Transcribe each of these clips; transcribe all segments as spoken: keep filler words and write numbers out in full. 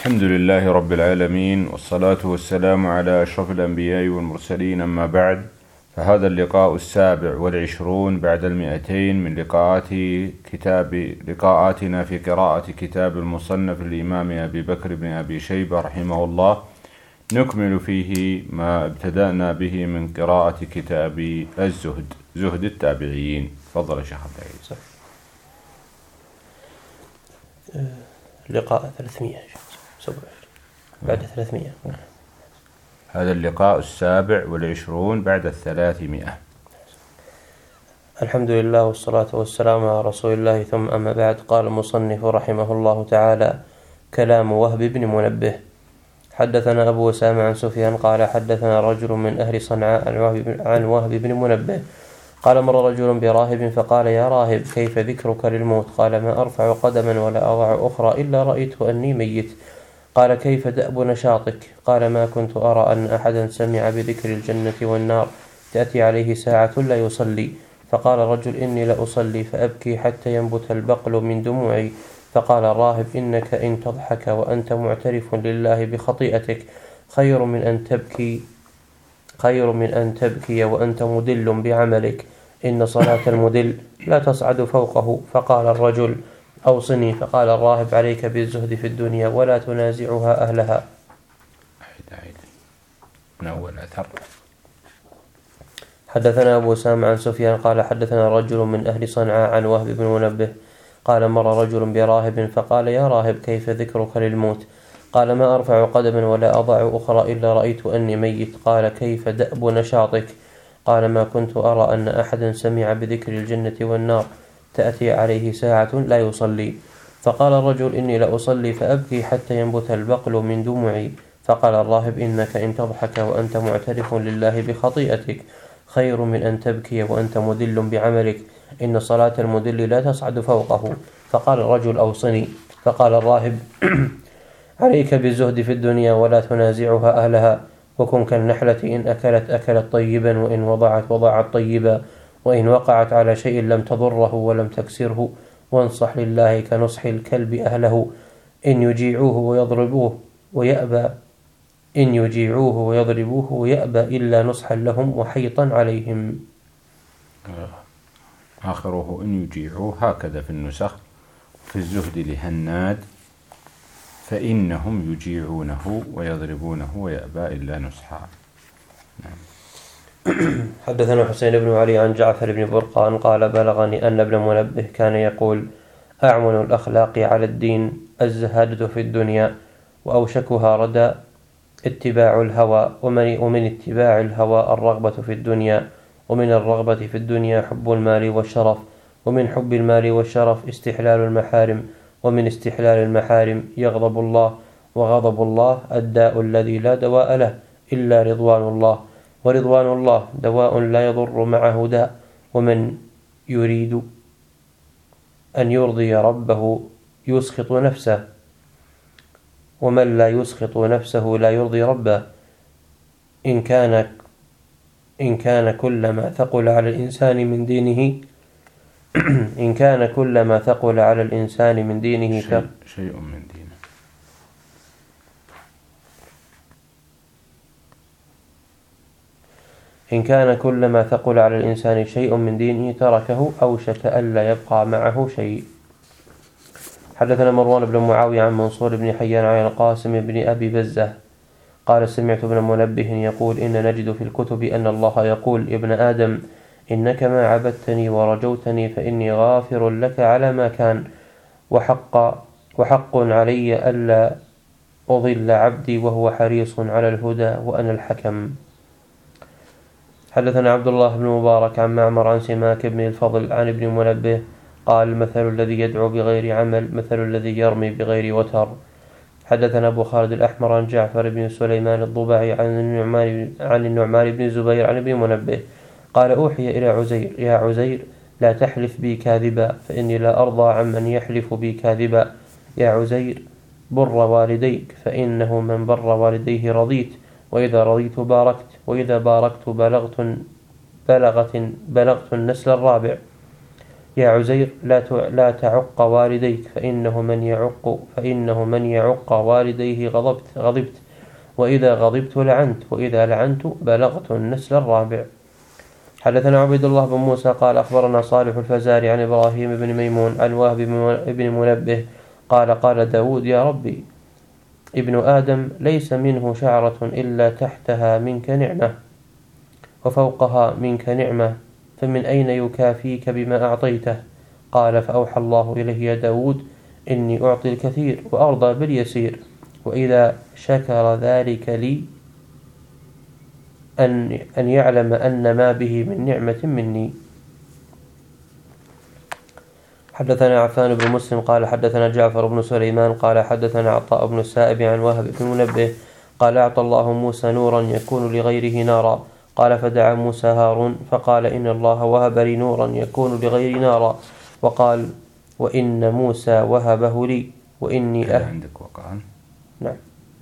الحمد لله رب العالمين، والصلاة والسلام على أشرف الأنبياء والمرسلين، أما بعد، فهذا اللقاء السابع والعشرون بعد المئتين من لقاءات كتاب لقاءاتنا في قراءة كتاب المصنف الإمام أبي بكر بن أبي شيبة رحمه الله، نكمل فيه ما ابتدأنا به من قراءة كتاب الزهد، زهد التابعين. تفضل يا شيخ عبد العزيز. لقاء ثلاثمائة بعد ثلاثمائة. هذا اللقاء السابع والعشرون بعد الثلاثمائة. الحمد لله والصلاة والسلام على رسول الله، ثم أما بعد. قال المصنف رحمه الله تعالى: كلام وهب بن منبه. حدثنا أبو أسامة عن سفيان قال حدثنا رجل من أهل صنعاء عن وهب بن منبه قال: مر رجل براهب فقال: يا راهب، كيف ذكرك للموت؟ قال: ما أرفع قدما ولا أضع أخرى إلا رأيت أني ميت. قال: كيف دأب نشاطك؟ قال: ما كنت أرى أن أحدا سمع بذكر الجنة والنار تأتي عليه ساعة لا يصلي. فقال الرجل: إني لأصلي فأبكي حتى ينبت البقل من دموعي. فقال الراهب: إنك إن تضحك وأنت معترف لله بخطيئتك خير من أن تبكي خير من أن تبكي وأنت مدل بعملك، إن صلاة المدل لا تصعد فوقه. فقال الرجل: أوصني. فقال الراهب: عليك بالزهد في الدنيا ولا تنازعها أهلها. من أول أثر. حدثنا أبو أسامة عن سفيان قال حدثنا رجل من أهل صنعاء عن وهب بن منبه قال: مر رجل براهب فقال: يا راهب، كيف ذكرك للموت؟ قال: ما أرفع قدما ولا أضع أخرى إلا رأيت أني ميت. قال: كيف دأب نشاطك؟ قال: ما كنت أرى أن أحدا سمع بذكر الجنة والنار تأتي عليه ساعة لا يصلي. فقال الرجل: إني لأصلي فأبكي حتى ينبت البقل من دموعي. فقال الراهب: إنك إن تضحك وأنت معترف لله بخطيئتك خير من أن تبكي وأنت مدل بعملك، إن صلاة المدل لا تصعد فوقه. فقال الرجل: أوصني. فقال الراهب: عليك بالزهد في الدنيا ولا تنازعها أهلها، وكن كالنحلة إن أكلت أكلت طيبا، وإن وضعت وضعت طيبا، وإن وقعت على شيء لم تضره ولم تكسره، وانصح لله كنصح الكلب أهله، إن يجيعوه ويضربوه ويأبى إن يجيعوه ويضربوه ويأبى إلا نصحا لهم وحيطا عليهم. آخره إن يجيعوه هكذا في النسخ. في الزهد لهناد: فإنهم يجيعونه ويضربونه ويأبى إلا نصحا. نعم. حدثنا حسين بن علي عن جعفر بن برقان قال: بلغني أن ابن منبه كان يقول: أعون الأخلاق على الدين الزهادة في الدنيا، وأوشكها ردى اتباع الهوى، ومن, ومن اتباع الهوى الرغبة في الدنيا، ومن الرغبة في الدنيا حب المال والشرف، ومن حب المال والشرف استحلال المحارم، ومن استحلال المحارم يغضب الله، وغضب الله الداء الذي لا دواء له إلا رضوان الله، ورضوان الله دواء لا يضر معه داء، ومن يريد أن يرضي ربه يسخط نفسه، ومن لا يسخط نفسه لا يرضي ربه. إن كان إن كان كل ما ثقل على الإنسان من دينه إن كان كل ما ثقل على الإنسان من دينه شيء, شيء من دينه إن كان كل ما ثقل على الإنسان شيء من دينه تركه أوشك ألا يبقى معه شيء. حدثنا مروان بن معاوية عن منصور بن حيان عن القاسم بن أبي بزة قال: سمعت ابن منبه يقول: إن نجد في الكتب أن الله يقول: يا ابن آدم، إنك ما عبدتني ورجوتني فإني غافر لك على ما كان، وحق, وحق علي ألا أضل عبدي وهو حريص على الهدى وأنا الحكم. حدثنا عبد الله بن مبارك عن معمر عن سماك بن الفضل عن ابن منبه قال: مثل الذي يدعو بغير عمل مثل الذي يرمي بغير وتر. حدثنا أبو خالد الأحمر عن جعفر بن سليمان الضبعي عن النعمان, عن النعمان بن الزبير عن ابن منبه قال: أوحي إلى عزير: يا عزير، لا تحلف بي كاذبا، فإني لا أرضى عمن يحلف بي كاذبا. يا عزير، بر والديك، فإنه من بر والديه رضيت، وإذا رضيت باركت، وإذا باركت بلغت بلغت بلغت النسل الرابع. يا عزير لا لا تعق والديك فإنه من يعق فإنه من يعق والديه غضبت غضبت وإذا غضبت لعنت وإذا لعنت بلغت النسل الرابع. حدثنا عبيد الله بن موسى قال أخبرنا صالح الفزاري عن إبراهيم بن ميمون عن وهب بن منبه قال قال داود يا ربي ابن آدم ليس منه شعرة إلا تحتها منك نعمة وفوقها منك نعمة فمن أين يكافيك بما أعطيته؟ قال فأوحى الله إليه يا داود إني أعطي الكثير وأرضى باليسير وإذا شكر ذلك لي أن, أن يعلم أن ما به من نعمة مني. حدثنا عفان بن مسلم قال حدثنا جعفر بن سليمان قال حدثنا عطاء بن السائب عن وهب بن منبه قال أعطى الله موسى نورا يكون لغيره نارا قال فدعا موسى هارون فقال إن الله وهب لي نورا يكون لغيري نارا وقال وإن موسى وهبه لي وإني أه عندك وقال نعم.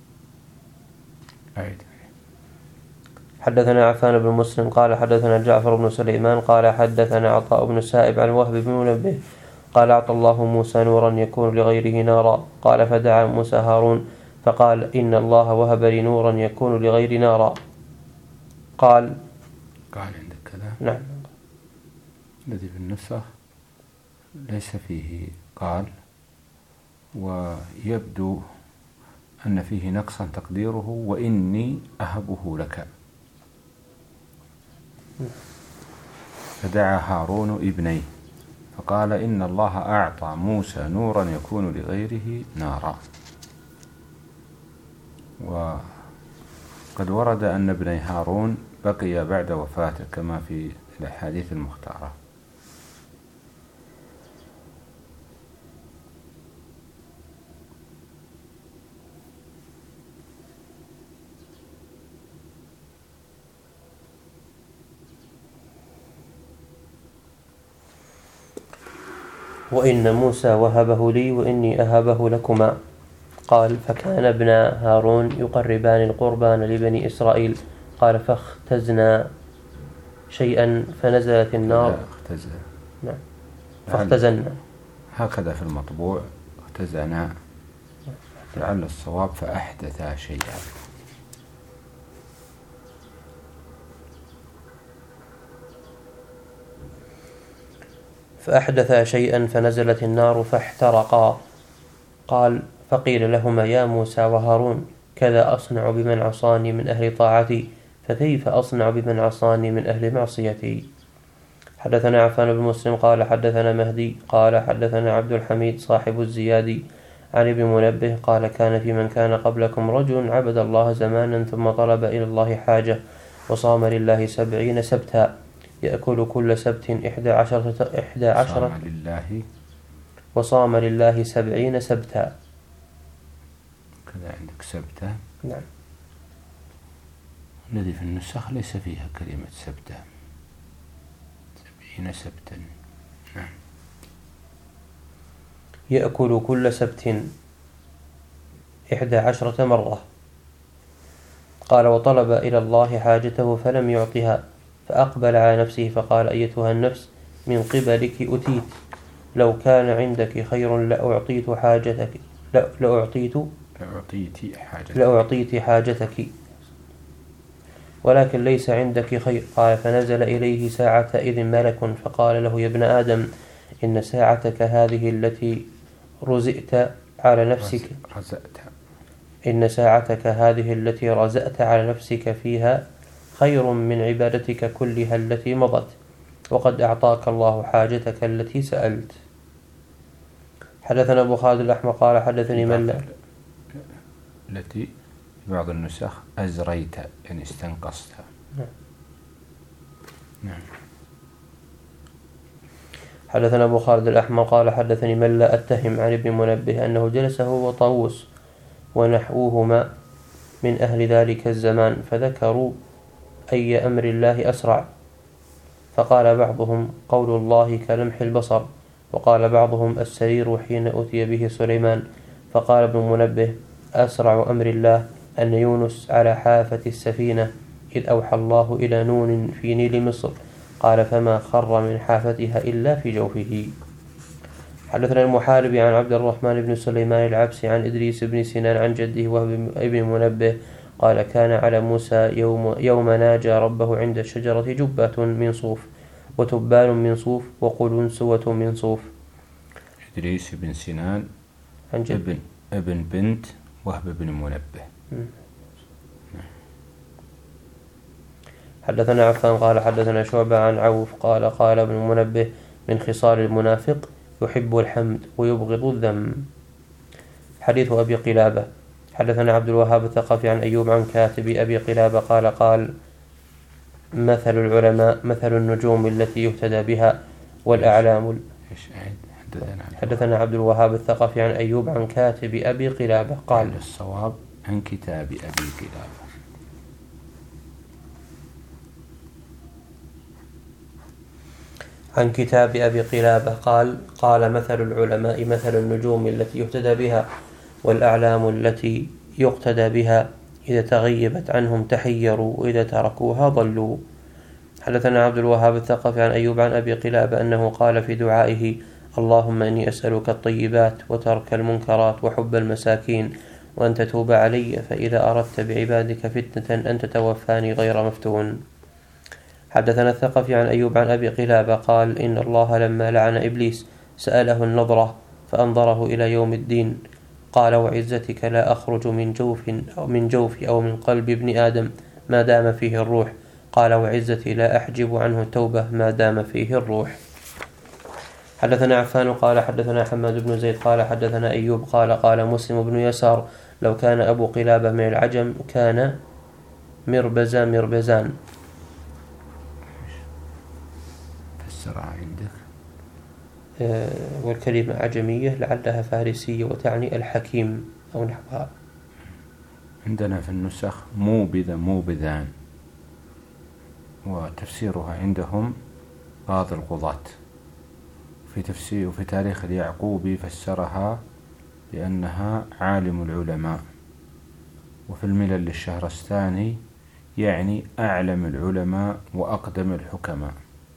أعيد. حدثنا عفان بن مسلم قال حدثنا جعفر بن سليمان قال حدثنا عطاء بن السائب عن وهب بن منبه قال أعطى الله موسى نورا يكون لغيره نارا قال فدعا موسى هارون فقال إن الله وهب لي نورا يكون لغير نارا قال قال عندك كذا نعم. الذي في النسخ ليس فيه قال ويبدو أن فيه نقصا تقديره وإني أهبه لك فدعا هارون ابنيه فقال إن الله أعطى موسى نورا يكون لغيره نارا. وقد ورد أن ابني هارون بقي بعد وفاته كما في الأحاديث المختارة. وإن موسى وهبه لي وإني أهبه لكما. قال فكان ابن هارون يقربان القربان لبني إسرائيل. قال فاختزنا شيئا فنزلت النار اختزنا نعم فاختزنا هكذا في المطبوع اختزنا لعل الصواب فأحدثا شيئا. فأحدثا شيئا فنزلت النار فاحترقا. قال فقيل لهما يا موسى وهارون كذا أصنع بمن عصاني من أهل طاعتي فكيف أصنع بمن عصاني من أهل معصيتي. حدثنا عفان بن مسلم قال حدثنا مهدي قال حدثنا عبد الحميد صاحب الزيادي عن ابن منبه قال كان في من كان قبلكم رجل عبد الله زمانا ثم طلب إلى الله حاجة وصام لله سبعين سبتا يأكل كل سبت إحدى عشرة إحدى عشرة لله وصام لله سبعين سبتا. كذا عندك سبتا نعم. الذي في النسخ ليس فيها كلمة سبتا سبعين سبتا نعم. يأكل كل سبت إحدى عشرة مرة. قال وطلب إلى الله حاجته فلم يعطها فأقبل على نفسه فقال أيتها النفس من قبلك أتيت لو كان عندك خير لأعطيت حاجتك لأعطيت لأعطيت حاجتك لأعطيت حاجتك ولكن ليس عندك خير. قال فنزل إليه ساعة إذ ملك فقال له يا ابن آدم إن ساعتك هذه التي رزئت على نفسك رزأت إن ساعتك هذه التي رزأت على نفسك فيها خير من عبادتك كلها التي مضت وقد أعطاك الله حاجتك التي سألت. حدثنا أبو خالد الأحمر قال حدثني من التي بعض النسخ أزريت يعني استنقصتها. نعم. نعم. حدثنا أبو خالد الأحمر قال حدثني من لا أتهم عن ابن منبه أنه جلس هو وطاووس ونحوهما من أهل ذلك الزمان فذكروا أي أمر الله أسرع فقال بعضهم قول الله كلمح البصر وقال بعضهم السرير حين أتي به سليمان فقال ابن منبه أسرع أمر الله أن يونس على حافة السفينة إذ أوحى الله إلى نون في نيل مصر قال فما خر من حافتها إلا في جوفه. حدثنا المحاربي عن عبد الرحمن بن سليمان العبسي عن إدريس بن سنان عن جده وهو ابن منبه قال كان على موسى يوم, يوم ناجى ربه عند الشجرة جبات من صوف وتبان من صوف وقلنسوة من صوف. إدريس بن سنان عن جد. ابن, ابن بنت وهب بن منبه. م. حدثنا عفان قال حدثنا شعبة عن عوف قال قال ابن منبه من خصال المنافق يحب الحمد ويبغض الذم. حديث أبي قلابة. حدثنا عبد الوهاب الثقفي عن أيوب عن كاتب أبي قلابة قال قال مثل العلماء مثل النجوم التي يهتدى بها والأعلام. حدثنا عبد الوهاب الثقفي عن أيوب عن كاتب أبي قلابة قال الصواب عن كتاب أبي قلابة. عن كتاب أبي قلابة قال قال مثل العلماء مثل النجوم التي يهتدى بها والأعلام التي يقتدى بها إذا تغيبت عنهم تحيروا وإذا تركوها ضلوا. حدثنا عبد الوهاب الثقفي عن أيوب عن أبي قلابة أنه قال في دعائه اللهم إني أسألك الطيبات وترك المنكرات وحب المساكين وأن تتوب علي فإذا أردت بعبادك فتنة أن تتوفاني غير مفتون. حدثنا الثقفي عن أيوب عن أبي قلابة قال إن الله لما لعن إبليس سأله النظرة فأنظره إلى يوم الدين قال وعزتك لا أخرج من جوف أو من جوف أو من قلب ابن آدم ما دام فيه الروح قال وعزتي لا أحجب عنه التوبة ما دام فيه الروح. حدثنا عفان قال حدثنا حماد بن زيد قال حدثنا أيوب قال قال مسلم بن يسار لو كان أبو قلابة من العجم كان مربزا مربزان. فسرها عندك؟ آه والكلمة عجمية لعلها فارسية وتعني الحكيم أو نحوها. عندنا في النسخ موبذا موبذان، وتفسيرها عندهم قاضي القضاة. في تفسير وفي تاريخ اليعقوبي فسرها لأنها عالم العلماء، وفي الملل للشهرستاني يعني أعلم العلماء وأقدم الحكماء.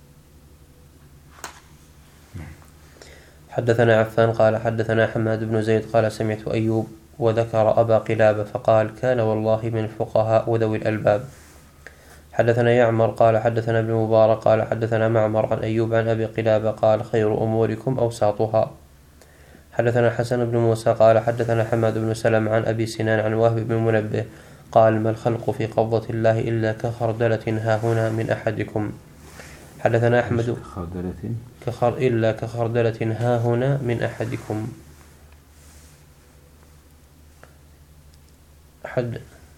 حدثنا عفان قال حدثنا حماد بن زيد قال سمعت أيوب وذكر أبا قلابة فقال كان والله من الفقهاء وذوي الألباب. حدثنا يعمر قال حدثنا ابن مبارك قال حدثنا معمر عن أيوب عن أبي قلابة قال خير أموركم أوساطها. حدثنا حسن بن موسى قال حدثنا حماد بن سلم عن أبي سنان عن وهب بن منبه قال ما الخلق في قبضة الله إلا كخردلة ها هنا من أحدكم. حدثنا أحمد كخر إلا كخردلة ها هنا من أحدكم. حد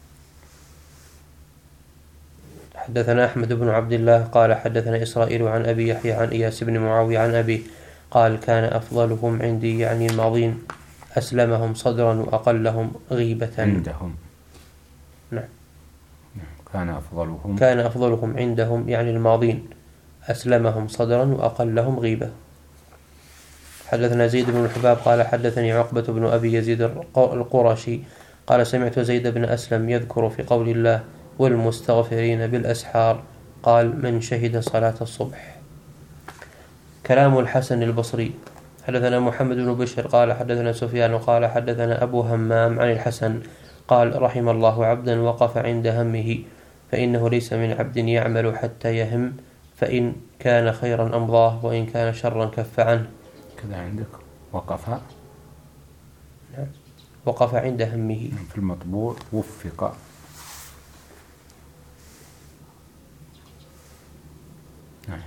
حدثنا أحمد بن عبد الله قال حدثنا إسرائيل عن أبي يحيى عن إياس بن معاوية عن أبي قال كان أفضلهم عندي يعني الماضين أسلمهم صدرا وأقلهم غيبة عندهم. نعم. كان أفضلهم كان أفضلهم عندهم يعني الماضين أسلمهم صدرا وأقلهم غيبة. حدثنا زيد بن الحباب قال حدثني عقبة بن أبي يزيد القرشي قال سمعت زيد بن أسلم يذكر في قول الله والمستغفرين بالأسحار قال من شهد صلاة الصبح. كلام الحسن البصري. حدثنا محمد بن بشر قال حدثنا سفيان قال حدثنا أبو همام عن الحسن قال رحم الله عبدا وقف عند همه فإنه ليس من عبد يعمل حتى يهم فإن كان خيرا أمضاه وإن كان شرا كف عنه. كذا عندك وقف. نعم. وقف عند همه. في المطبوع وفق. نعم.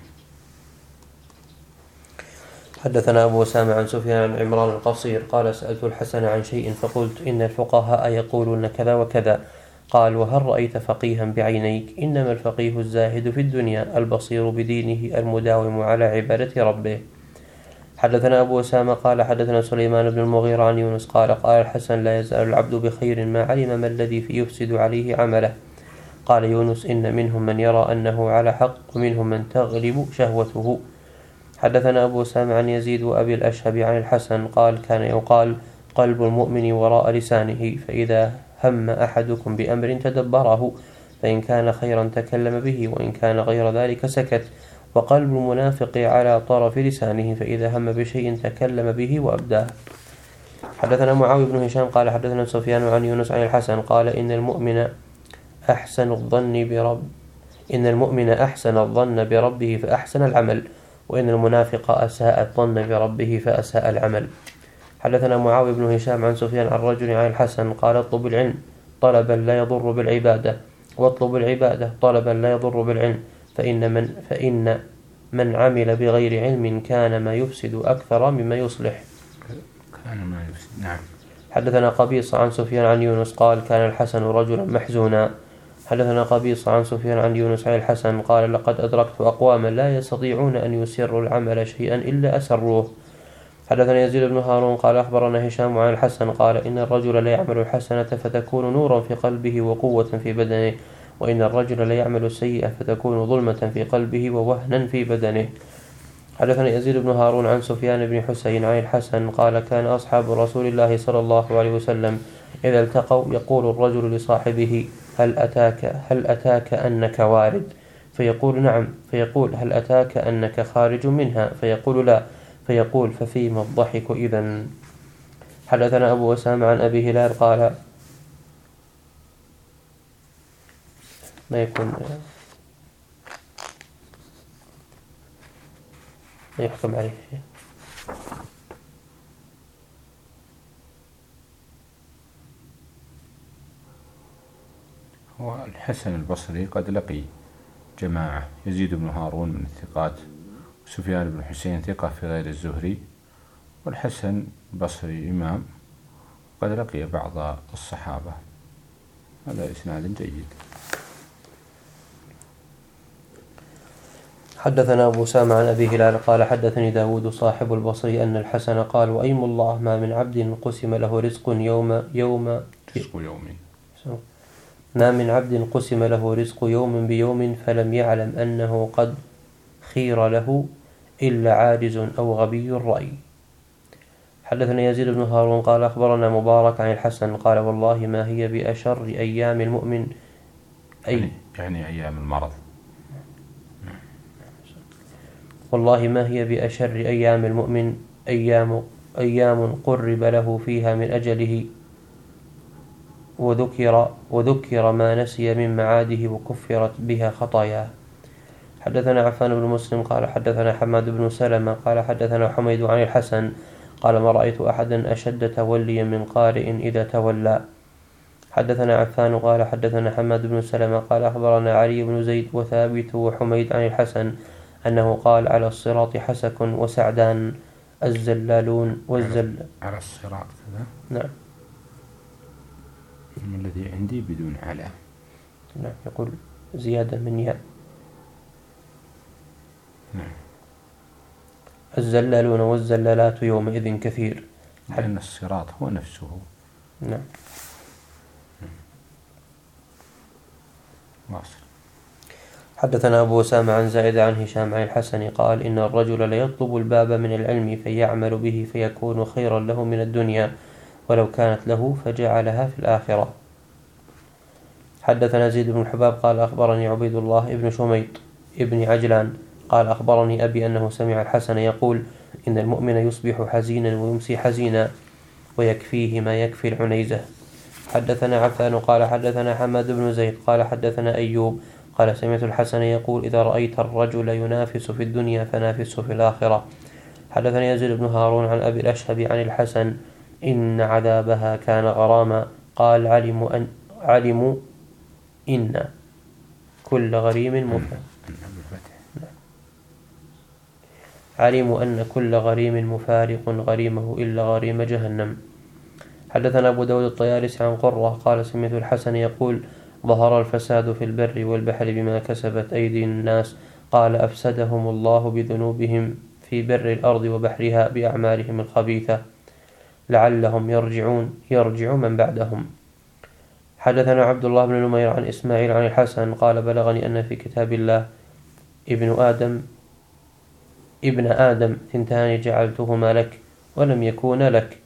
حدثنا أبو أسامة عن سفيان عن عمران القصير قال سألت الحسن عن شيء فقلت إن الفقهاء يقولون كذا وكذا قال وهل رأيت فقيها بعينيك إنما الفقيه الزاهد في الدنيا البصير بدينه المداوم على عبادة ربه. حدثنا أبو أسامة قال حدثنا سليمان بن المغيرة عن يونس قال قال الحسن لا يزال العبد بخير ما علم ما الذي يفسد عليه عمله. قال يونس إن منهم من يرى أنه على حق ومنهم من تغلب شهوته. حدثنا أبو أسامة عن يزيد وأبي الأشهب عن الحسن قال كان يقال قلب المؤمن وراء لسانه فإذا هم أحدكم بأمر تدبره فإن كان خيرا تكلم به وإن كان غير ذلك سكت وقلب المنافق على طرف لسانه، فإذا هم بشيء تكلم به وأبداه. حدثنا معاوية بن هشام قال حدثنا سفيان عن يونس عن الحسن قال إن المؤمن أحسن الظن برب إن المؤمن أحسن الظن بربه فأحسن العمل، وإن المنافق أساء الظن بربه فأساء العمل. حدثنا معاوية بن هشام عن سفيان عن رجل عن الحسن قال اطلب العلم طلبا لا يضر بالعبادة، واطلب العبادة طلبا لا يضر بالعلم، فإن من, فإن من عمل بغير علم كان ما يفسد أكثر مما يصلح. كان ما يفسد. نعم. حدثنا قبيصة عن سفيان عن يونس قال كان الحسن رجلا محزونا. حدثنا قبيصة عن سفيان عن يونس عن الحسن قال لقد أدركت أقواما لا يستطيعون أن يسروا العمل شيئا إلا أسروه. حدثنا يزيد بن هارون قال أخبرنا هشام عن الحسن قال إن الرجل لا يعمل الحسنة فتكون نورا في قلبه وقوة في بدنه، وإن الرجل لا يعمل السيئة فتكون ظلمة في قلبه ووهنا في بدنه. حدثنا يزيد بن هارون عن سفيان بن حسين عن الحسن قال كان أصحاب رسول الله صلى الله عليه وسلم إذا التقوا يقول الرجل لصاحبه هل أتاك هل أتاك أنك وارد؟ فيقول نعم، فيقول هل أتاك أنك خارج منها؟ فيقول لا، فيقول ففيما الضحك إذن. حدثنا أبو أسامة عن أبي هلال قال ما يكون ما يحكم عليه. هو الحسن البصري قد لقي جماعة، يزيد بن هارون من الثقات، وسفيان بن حسين ثقة في غير الزهري، والحسن البصري إمام قد لقي بعض الصحابة. هذا إسناد جيد. حدثنا أبو أسامة عن أبي هلال قال حدثني داود صاحب البصري أن الحسن قال وأيم الله ما من عبد قسم له رزق يوم يوم رزق يوم ما من عبد قسم له رزق يوم بيوم فلم يعلم أنه قد خير له إلا عاجز أو غبي الرأي. حدثنا يزيد بن هارون قال أخبرنا مبارك عن الحسن قال والله ما هي بأشر أيام المؤمن أي يعني أيام المرض. والله ما هي بأشر أيام المؤمن أيام أيام قرب له فيها من أجله وذكر وذكر ما نسي من معاده وكفرت بها خطاياه. حدثنا عفان بن مسلم قال حدثنا حماد بن سلمة قال حدثنا حميد عن الحسن قال ما رأيت أحدا أشد توليا من قارئ إذا تولى. حدثنا عفان قال حدثنا حماد بن سلمة قال أخبرنا علي بن زيد وثابت وحميد عن الحسن أنه قال على الصراط حسك وسعدان الزلالون والزل على الصراط كذا. نعم. الذي عندي بدون على. نعم يقول زيادة من ياء. نعم. الزلالون والزلالات يومئذ كثير. لأن الصراط هو نفسه. نعم. واصل. حدثنا أبو أسامة عن زائد عن هشام عن الحسن قال إن الرجل ليطلب الباب من العلم فيعمل به فيكون خيرا له من الدنيا ولو كانت له فجعلها في الآخرة. حدثنا زيد بن الحباب قال أخبرني عبيد الله ابن شميط ابن عجلان قال أخبرني أبي أنه سمع الحسن يقول إن المؤمن يصبح حزينا ويمسي حزينا ويكفيه ما يكفي العنيزة. حدثنا عفان قال حدثنا حماد بن زيد قال حدثنا أيوب قال سمعت الحسن يقول إذا رأيت الرجل ينافس في الدنيا فنافسه في الآخرة. حدثنا يزيد بن هارون عن أبي الأشهب عن الحسن إن عذابها كان غراما قال علموا أن علموا إن كل غريم مفارق علموا أن كل غريم مفارق غريمه إلا غريم جهنم. حدثنا أبو داود الطيالسي عن قرة قال سمعت الحسن يقول ظهر الفساد في البر والبحر بما كسبت أيدي الناس قال أفسدهم الله بذنوبهم في بر الأرض وبحرها بأعمالهم الخبيثة لعلهم يرجعون يرجع من بعدهم. حدثنا عبد الله بن نمير عن إسماعيل عن الحسن قال بلغني أن في كتاب الله ابن آدم ابن آدم ثنتان جعلتهما لك ولم يكون لك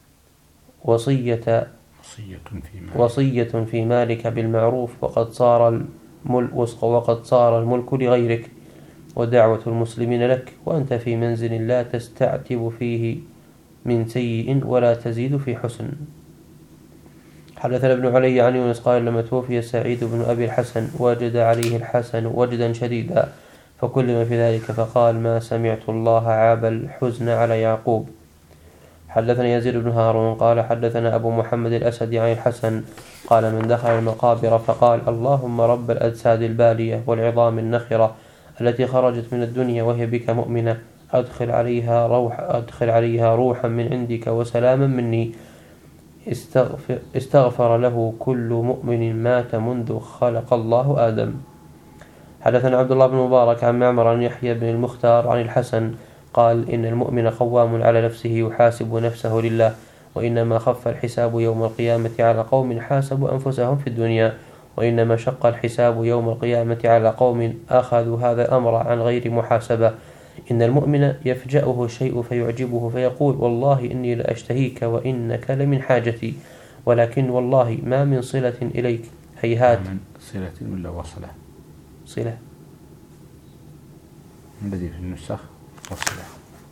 وصية وصية في مالك بالمعروف وقد صار الملك وقد صار الملك لغيرك ودعوة المسلمين لك، وأنت في منزل لا تستعتب فيه من سيء ولا تزيد في حسن. حدثنا ابن علي عن يونس قال لما توفي سعيد بن أبي الحسن وجد عليه الحسن وجدا شديدا فكلم في ذلك فقال ما سمعت الله عاب الحزن على يعقوب. حدثنا يزيد بن هارون قال حدثنا أبو محمد الأسدي عن الحسن قال من دخل المقابر فقال اللهم رب الأجساد البالية والعظام النخرة التي خرجت من الدنيا وهي بك مؤمنة أدخل عليها روح أدخل عليها روحا من عندك وسلاما مني استغفر, استغفر له كل مؤمن مات منذ خلق الله آدم. حدثنا عبد الله بن مبارك عن معمر عن يحيى بن المختار عن الحسن قال إن المؤمن قوام على نفسه يحاسب نفسه لله، وإنما خف الحساب يوم القيامة على قوم حاسبوا أنفسهم في الدنيا، وإنما شق الحساب يوم القيامة على قوم أخذوا هذا الأمر عن غير محاسبة. إن المؤمن يفجأه الشيء فيعجبه فيقول والله إني لأشتهيك وإنك لمن حاجتي، ولكن والله ما من صلة إليك هيهات. من صلة ولا وصلة؟ صلة الذي في النسخ وصلة.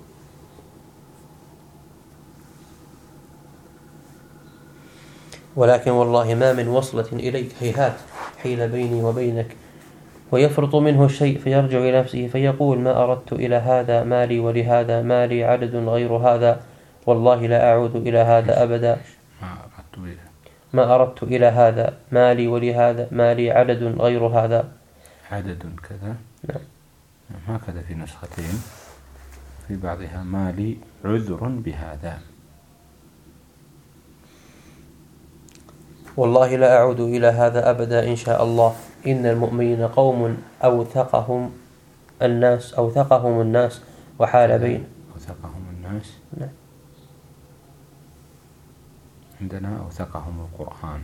ولكن والله ما من وصلة إليك هيهات حيل بيني وبينك، ويفرط منه الشيء فيرجع إلى نفسه فيقول ما أردت إلى هذا مالي ولهذا مالي عدد غير هذا، والله لا أعود إلى هذا أبدا. ما أردت إلى ما أردت إلى هذا مالي ولهذا مالي عدد غير هذا. عدد كذا. نعم. هكذا في نسختين، في بعضها مالي عذر بهذا. والله لا أعود إلى هذا أبدا إن شاء الله. إن المؤمنين قوم أوثقهم الناس أوثقهم الناس وحال بين أوثقهم الناس. نعم. عندنا أوثقهم القرآن.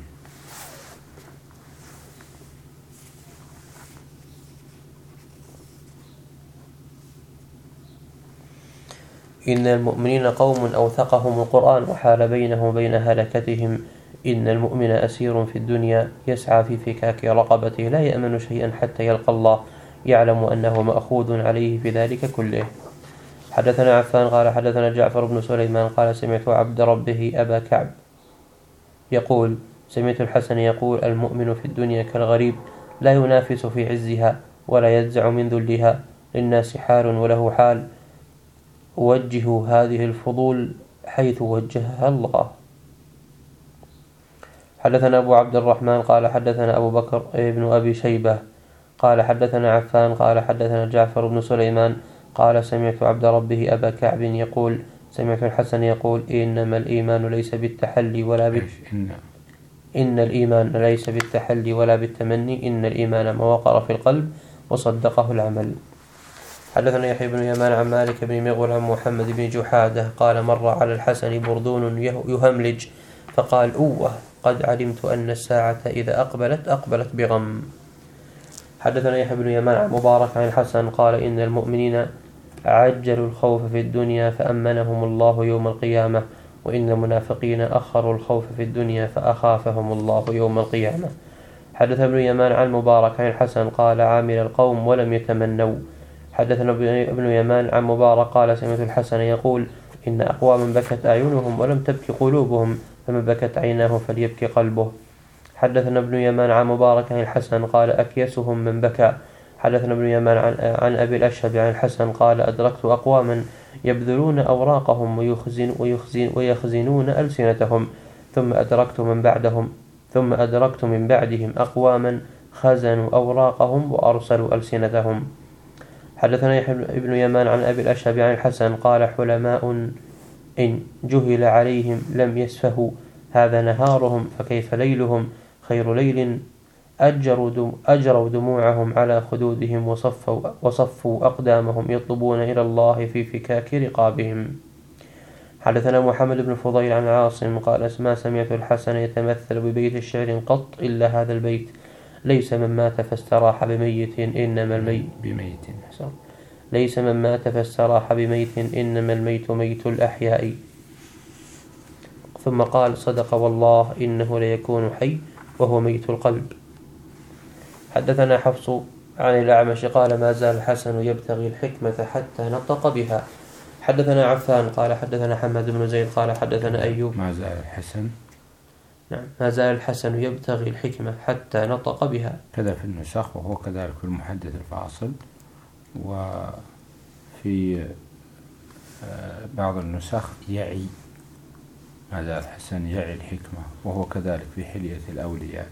إن المؤمنين قوم أوثقهم القرآن وحال بينهم وبين هلكتهم. إن المؤمن أسير في الدنيا يسعى في فكاك رقبته لا يأمن شيئا حتى يلقى الله يعلم أنه مأخوذ عليه في ذلك كله. حدثنا عفان قال حدثنا جعفر بن سليمان قال سمعت عبد ربه أبا كعب يقول سمعت الحسن يقول المؤمن في الدنيا كالغريب لا ينافس في عزها ولا يجزع من ذلها، للناس حال وله حال، وجهوا هذه الفضول حيث وجهها الله. حدثنا أبو عبد الرحمن قال حدثنا أبو بكر ابن أبي شيبة قال حدثنا عفان قال حدثنا جعفر بن سليمان قال سمعت عبد ربه أبا كعب يقول سمعت الحسن يقول إنما الإيمان ليس بالتحلي ولا بال... إن... إن الإيمان ليس بالتحلي ولا بالتمني، إن الإيمان ما وقر في القلب وصدقه العمل. حدثنا يحيى بن يمان عن مالك بن مغول عن محمد بن جحادة قال مر على الحسن بردون يهملج فقال أوه قد علمت أن الساعة إذا أقبلت أقبلت بغم. حدثنا يحيى بن يمان عن مبارك عن الحسن قال إن المؤمنين عجلوا الخوف في الدنيا فأمنهم الله يوم القيامة، وإن المنافقين أخروا الخوف في الدنيا فأخافهم الله يوم القيامة. حدثنا ابن يمان عن مبارك عن الحسن قال عامل القوم ولم يتمنوا. حدثنا ابن يمان عن مبارك قال سمعت الحسن يقول إن أقواما بكت أعينهم ولم تبكي قلوبهم، فمن بكت عيناه فليبكي قلبه. حدثنا ابن يمان عن مبارك عن الحسن قال أكيسهم من بكى. حدثنا ابن يمان عن, عن أبي الأشهب عن الحسن قال أدركت أقواما يبذلون أوراقهم ويخزن ويخزن ويخزنون ألسنتهم، ثم أدركت من بعدهم ثم أدركت من بعدهم أقواما خزنوا أوراقهم وأرسلوا ألسنتهم. حدثنا يحيى بن يمان عن أبي الأشهب عن الحسن قال حلماء إن جهل عليهم لم يسفهوا، هذا نهارهم فكيف ليلهم، خير ليل أجروا, أجروا دموعهم على خدودهم وصفوا, وصفوا أقدامهم يطلبون إلى الله في فكاك رقابهم. حدثنا محمد بن فضيل عن عاصم قال ما سمعت الحسن يتمثل ببيت الشعر قط إلا هذا البيت ليس من مات فاستراح بميت إنما الميت بميت ليس من مات فاستراح بميت إنما الميت ميت الأحياء. ثم قال صدق والله إنه ليكون حي وهو ميت القلب. حدثنا حفص عن الأعمش قال ما زال الحسن يبتغي الحكمة حتى نطق بها. حدثنا عفان قال حدثنا حماد بن زيد قال حدثنا أيوب. ما زال الحسن نعم ما زال الحسن يبتغي الحكمة حتى نطق بها. كذا في النسخ، وهو كذلك في المحدث الفاصل، وفي بعض النسخ يعي، ما زال الحسن يعي الحكمة، وهو كذلك في حلية الأولياء.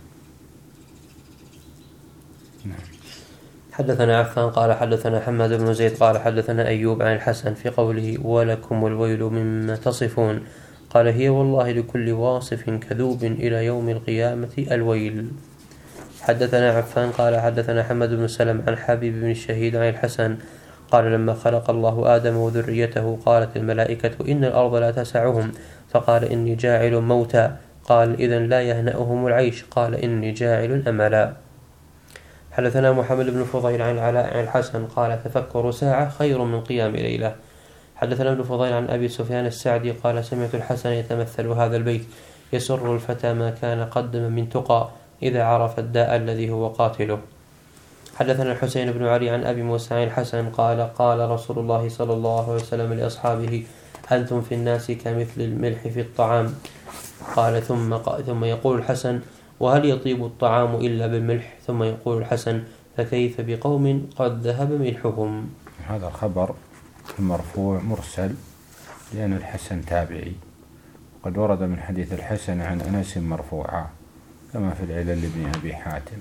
نعم. حدثنا عفان قال حدثنا حماد بن زيد قال حدثنا أيوب عن الحسن في قوله ولكم الويل مما تصفون قال هي والله لكل واصف كذوب إلى يوم القيامة الويل. حدثنا عفان قال حدثنا حماد بن سلم عن حبيب بن الشهيد عن الحسن قال لما خلق الله آدم وذريته قالت الملائكة إن الأرض لا تسعهم، فقال إني جاعل موتا، قال إذن لا يهنأهم العيش، قال إني جاعل أملا. حدثنا محمد بن فضيل عن العلاء عن الحسن قال تفكر ساعة خير من قيام ليلة. حدثنا ابن فضيل عن أبي سفيان السعدي قال سمعت الحسن يتمثل هذا البيت يسر الفتى ما كان قدم من تقى إذا عرف الداء الذي هو قاتله. حدثنا الحسين بن علي عن أبي موسى عن الحسن قال قال رسول الله صلى الله عليه وسلم لأصحابه أنتم في الناس كمثل الملح في الطعام، قال ثم, ثم يقول الحسن وهل يطيب الطعام إلا بالملح، ثم يقول الحسن فكيف بقوم قد ذهب ملحهم. هذا الخبر المرفوع مرسل لأن الحسن تابعي، قد ورد من حديث الحسن عن أنس مرفوعا كما في العلل لابن أبي حاتم.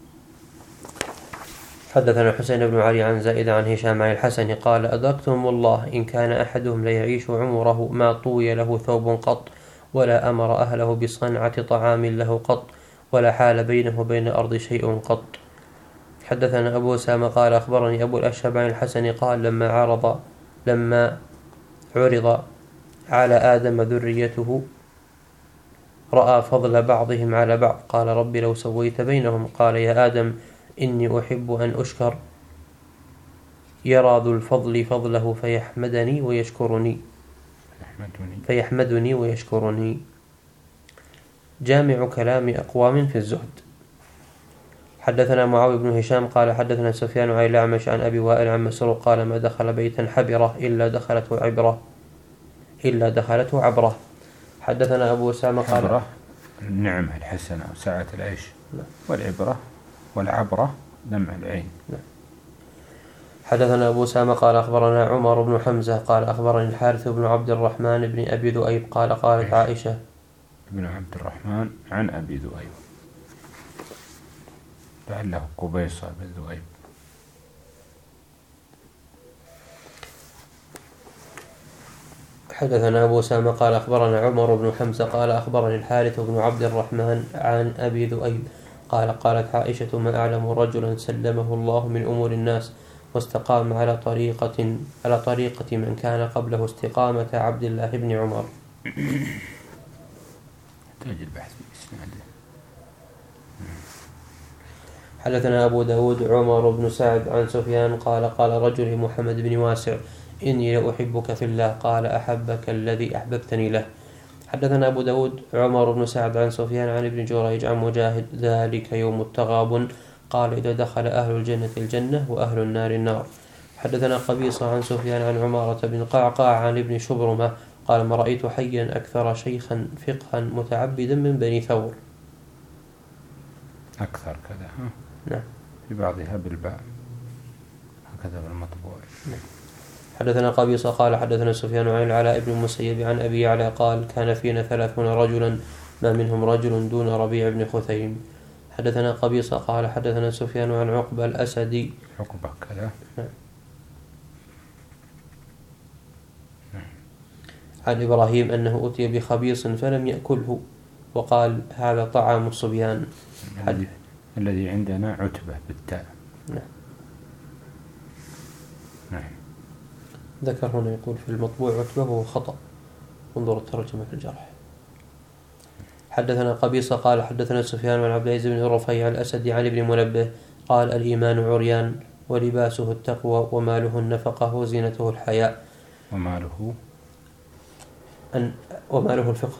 حدثنا الحسين بن علي عن زائد عن هشام عن الحسن قال أدركتهم والله إن كان أحدهم ليعيش عمره ما طوي له ثوب قط، ولا أمر أهله بصنعة طعام له قط، ولا حال بينه وبين الأرض شيء قط. حدثنا أبو أسامة قال أخبرني أبو الأشهب عن الحسن قال لما عرض لما عرض على آدم ذريته رأى فضل بعضهم على بعض، قال رب لو سويت بينهم، قال يا آدم إني أحب أن أشكر، يرى ذو الفضل فضله فيحمدني ويشكرني فيحمدني ويشكرني. جامع كلام أقوام في الزهد. حدثنا معاوية بن هشام قال حدثنا سفيان عن الأعمش عن أبي وائل عن مسروق قال ما دخل بيتا حبرة إلا دخلته عبرة إلا دخلته عبرة. حدثنا أبو أسامة قال عبرة النعمة الحسنة وسعة العيش، والعبرة والعبرة دمع العين. حدثنا أبو أسامة قال أخبرنا عمر بن حمزة قال أخبرني الحارث بن عبد الرحمن بن أبي ذؤيب قال قالت عائشة بن عبد الرحمن عن أبي ذؤيب، لعله قبيصة بن ذؤيب. حدثنا أبو أسامة قال أخبرنا عمر بن حمزة قال أخبرني الحارث بن عبد الرحمن عن أبي ذؤيب قال قالت عائشة ما أعلم رجلا سلمه الله من أمور الناس واستقام على طريقة على طريقة من كان قبله استقامة عبد الله بن عمر. تجد البحث بإسناده. حدثنا أبو داود عمر بن سعد عن سفيان قال قال رجل محمد بن واسع إني لأحبك في الله، قال أحبك الذي أحببتني له. حدثنا أبو داود عمر بن سعد عن سفيان عن ابن جريج عن مجاهد ذلك يوم التغابن قال إذا دخل أهل الجنة الجنة وأهل النار النار. حدثنا قبيصة عن سفيان عن عمارة بن قعقاع عن ابن شبرمة قال ما رأيت حيا أكثر شيخا فقها متعبدا من بني ثور. أكثر كذا ها؟ نعم. في بعضها بالباء هكذا بالمطبوع. نعم. حدثنا قبيصة قال حدثنا سفيان عن العلاء بن المسيب عن أبي يعلى قال كان فينا ثلاثون رجلا ما منهم رجل دون ربيع بن خثيم. حدثنا قبيصة قال حدثنا سفيان عن عقبة الأسدي عقبة كذا نعم. عن إبراهيم أنه أتي بخبيص فلم يأكله وقال هذا طعام الصبيان. الذي, الذي عندنا عتبة بالتاء. نعم. نعم. ذكر هنا يقول في المطبوع عتبة وهو خطأ، انظر الترجمة في الجرح. حدثنا قبيصة قال حدثنا سفيان عن عبد العزيز بن الرفيع الأسدي عن ابن منبه قال الإيمان عريان ولباسه التقوى وماله النفقة وزينته الحياء. وماله أن وماله الفقه.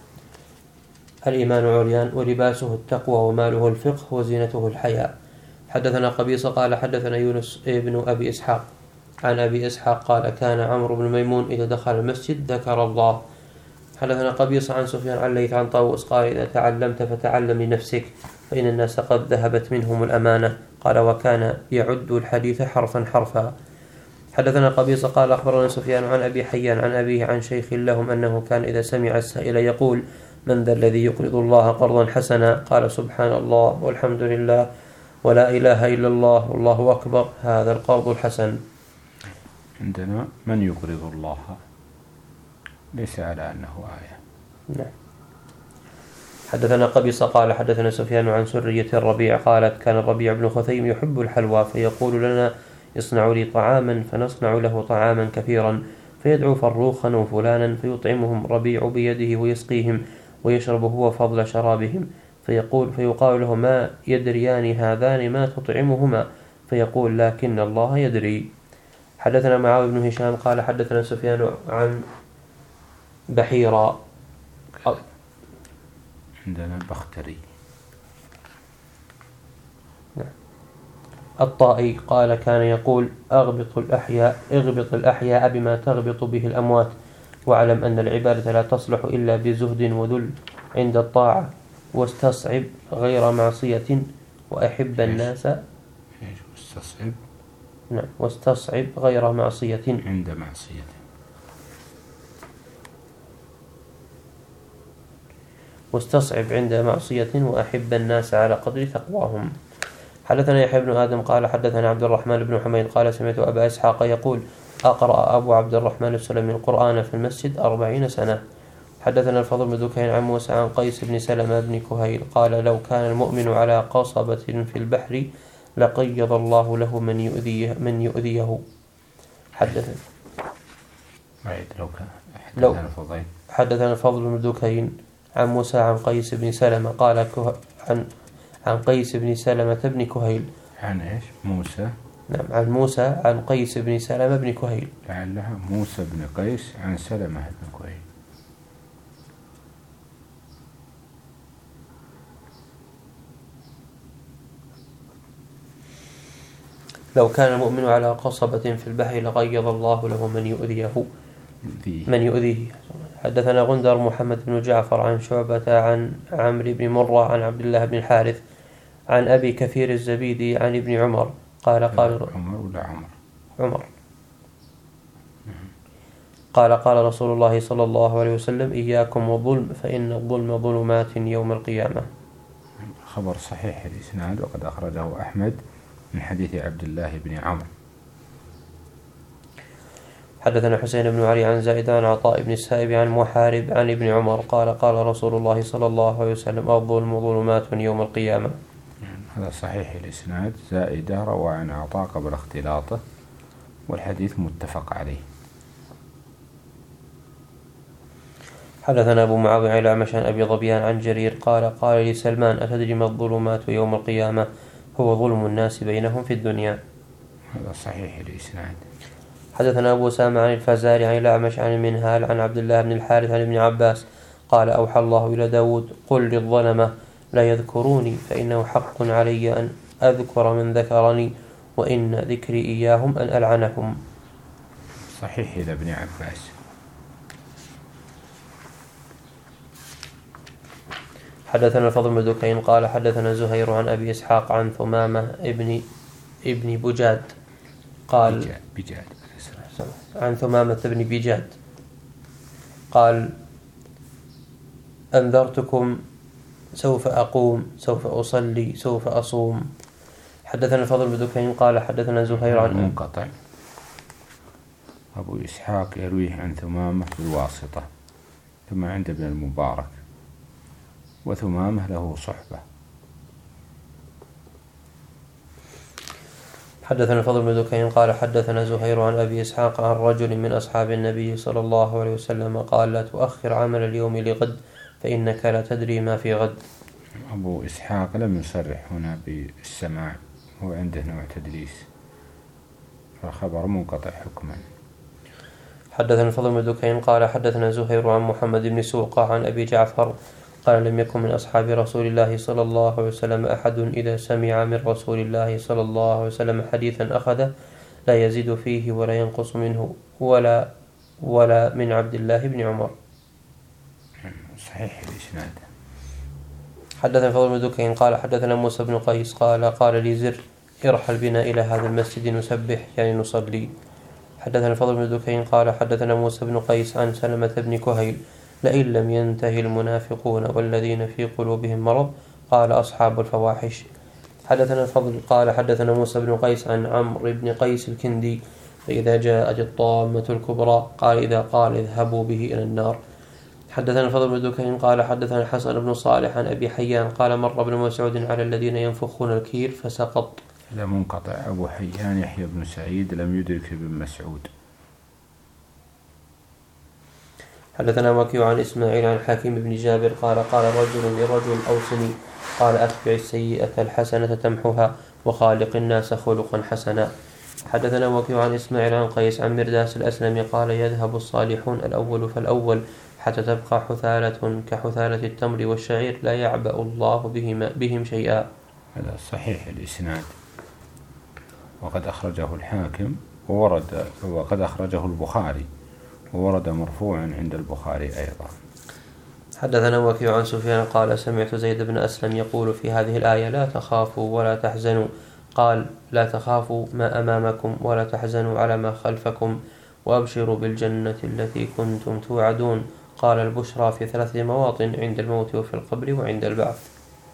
الإيمان عريان ولباسه التقوى وماله الفقه وزينته الحياء. حدثنا قبيصة قال حدثنا يونس ابن أبي إسحاق عن أبي إسحاق قال كان عمرو بن ميمون إذا دخل المسجد ذكر الله. حدثنا قبيصة عن سفيان عن ليث عن طاووس قال إذا تعلمت فتعلم لنفسك فإن الناس قد ذهبت منهم الأمانة. قال وكان يعد الحديث حرفا حرفا. حدثنا قبيصة قال أخبرنا سفيان عن أبي حيان عن أبيه عن شيخ لهم أنه كان إذا سمع السائل يقول من ذا الذي يقرض الله قرضا حسنا قال سبحان الله والحمد لله ولا إله إلا الله والله أكبر هذا القرض الحسن. عندنا من يقرض الله ليس على أنه آية. نعم. حدثنا قبيصة قال حدثنا سفيان عن سرية الربيع قالت كان الربيع بن خثيم يحب الحلوى فيقول لنا اصنعوا لي طعاما فنصنع له طعاما كثيرا فيدعو فروخا وفلانا فيطعمهم ربيع بيده ويسقيهم ويشرب هو فضل شرابهم فيقول فيقال له ما يدريان هذان ما تطعمهما فيقول لكن الله يدري. حدثنا معاوية بن هشام قال حدثنا سفيان عن بحيرة عندنا البختري الطائي قال كان يقول أغبط الأحياء اغبط الأحياء بما تغبط به الأموات واعلم أن العبادة لا تصلح إلا بزهد وذل عند الطاعة واستصعب غير معصية وأحب الناس واستصعب نعم واستصعب غير معصية عند معصية واستصعب عند معصية وأحب الناس على قدر تقواهم. حدثنا يحيى بن آدم قال حدثنا عبد الرحمن بن حميد قال سمعت أبا إسحاق يقول أقرأ أبو عبد الرحمن السلمي القرآن في المسجد أربعين سنة. حدثنا الفضل بن دكين عن موسى عن قيس بن سلمة بن كهيل قال لو كان المؤمن على قصبة في البحر لقيض الله له من يؤذيه من يؤذيه. حدثنا لو كان لو حدثنا الفضل بن دكين عن موسى عن قيس بن سلمة قال كه... عن عن قيس بن سلمة بن كهيل عن إيش موسى نعم عن موسى عن قيس بن سلمة بن كهيل لعلها موسى بن قيس عن سلمة بن كهيل. لو كان المؤمن على قصبة في البحر لقيض الله له من يؤذيه من يؤذيه. حدثنا غندر محمد بن جعفر عن شعبة عن عمرو بن مرة عن عبد الله بن الحارث عن أبي كثير الزبيدي عن ابن عمر قال قال عمر ولا عمر عمر قال قال رسول الله صلى الله عليه وسلم إياكم والظلم فإن الظلم ظلمات يوم القيامة. خبر صحيح الإسناد وقد أخرجه أحمد من حديث عبد الله بن عمرو. حدثنا حسين بن علي عن زائدة عطاء بن السائب عن محارب عن ابن عمر قال قال رسول الله صلى الله عليه وسلم الظلم ظلمات يوم القيامة. هذا صحيح الإسناد. زائدة روى عن عطاء قبل اختلاطه والحديث متفق عليه. حدثنا أبو معاوية عن الأعمش عن أبي ظبيان عن جرير قال قال لي سلمان أتدري ما الظلمات يوم القيامة هو ظلم الناس بينهم في الدنيا. هذا صحيح الإسناد. حدثنا أبو سامة عن الفزاري عن الأعمش عن المنهال عن عبد الله بن الحارث عن ابن عباس قال أوحى الله إلى داود قل للظلمة لا يذكروني فإنه حق علي أن أذكر من ذكرني وإن ذكري إياهم أن ألعنهم. صحيح إلى ابن عباس. حدثنا الفضل بن دكين قال حدثنا زهير عن أبي إسحاق عن ثمامة ابن ابن بجاد قال بجاد عن ثمامة بن بجاد قال أنذرتكم سوف أقوم سوف أصلي سوف أصوم. حدثنا الفضل بن دكين قال حدثنا زهير عن منقطع. أبو إسحاق يرويه عن ثمامة بالواسطة ثم عند ابن المبارك وثمامة له صحبة. حدثنا الفضل بن دكين قال حدثنا زهير عن أبي إسحاق عن رجل من أصحاب النبي صلى الله عليه وسلم قال لا تؤخر عمل اليوم لغد فإنك لا تدري ما في غد. أبو إسحاق لم يصرح هنا بالسماع، هو عنده نوع تدليس فالخبر منقطع حكما. حدثنا الفضل بن دكين قال حدثنا زهير عن محمد بن سوقة عن أبي جعفر قال لم يكن من أصحاب رسول الله صلى الله عليه وسلم أحد إذا سمع من رسول الله صلى الله عليه وسلم حديثا أخذه لا يزيد فيه ولا ينقص منه ولا ولا من عبد الله بن عمر. صحيح الإسناد. حدثنا فضل بن دكين قال حدثنا موسى بن قيس قال قال لي زر ارحل بنا إلى هذا المسجد نسبح يعني نصلي. حدثنا الفضل بن دكين قال حدثنا موسى بن قيس عن سلمة بن كهيل لئن لم ينتهي المنافقون والذين في قلوبهم مرض قال أصحاب الفواحش. حدثنا الفضل قال حدثنا موسى بن قيس عن عمرو بن قيس الكندي فإذا جاءت الطامة الكبرى قال إذا قال اذهبوا به إلى النار. حدثنا الفضل بن دكين قال حدثنا الحسن بن صالح عن أبي حيان قال مر ابن مسعود على الذين ينفخون الكير فسقط. هذا منقطع. أبو حيان يحيى بن سعيد لم يدرك ابن مسعود. حدثنا وكيع عن إسماعيل عن حكيم بن جابر قال قال رجل لرجل أوصني قال أتبع السيئة الحسنة تمحها وخالق الناس خلقا حسنا. حدثنا وكيع عن إسماعيل عن قيس عن مرداس الأسلم قال يذهب الصالحون الأول فالأول حتى تبقى حثالة كحثالة التمر والشعير لا يعبأ الله بهم, بهم شيئا. هذا صحيح الإسناد وقد أخرجه الحاكم وورد وقد أخرجه البخاري وورد مرفوعا عند البخاري أيضا. حدثنا وكيع عن سفيان قال سمعت زيد بن أسلم يقول في هذه الآية لا تخافوا ولا تحزنوا قال لا تخافوا ما أمامكم ولا تحزنوا على ما خلفكم وأبشروا بالجنة التي كنتم توعدون. قال البشرى في ثلاث مواطن عند الموت وفي القبر وعند البعث.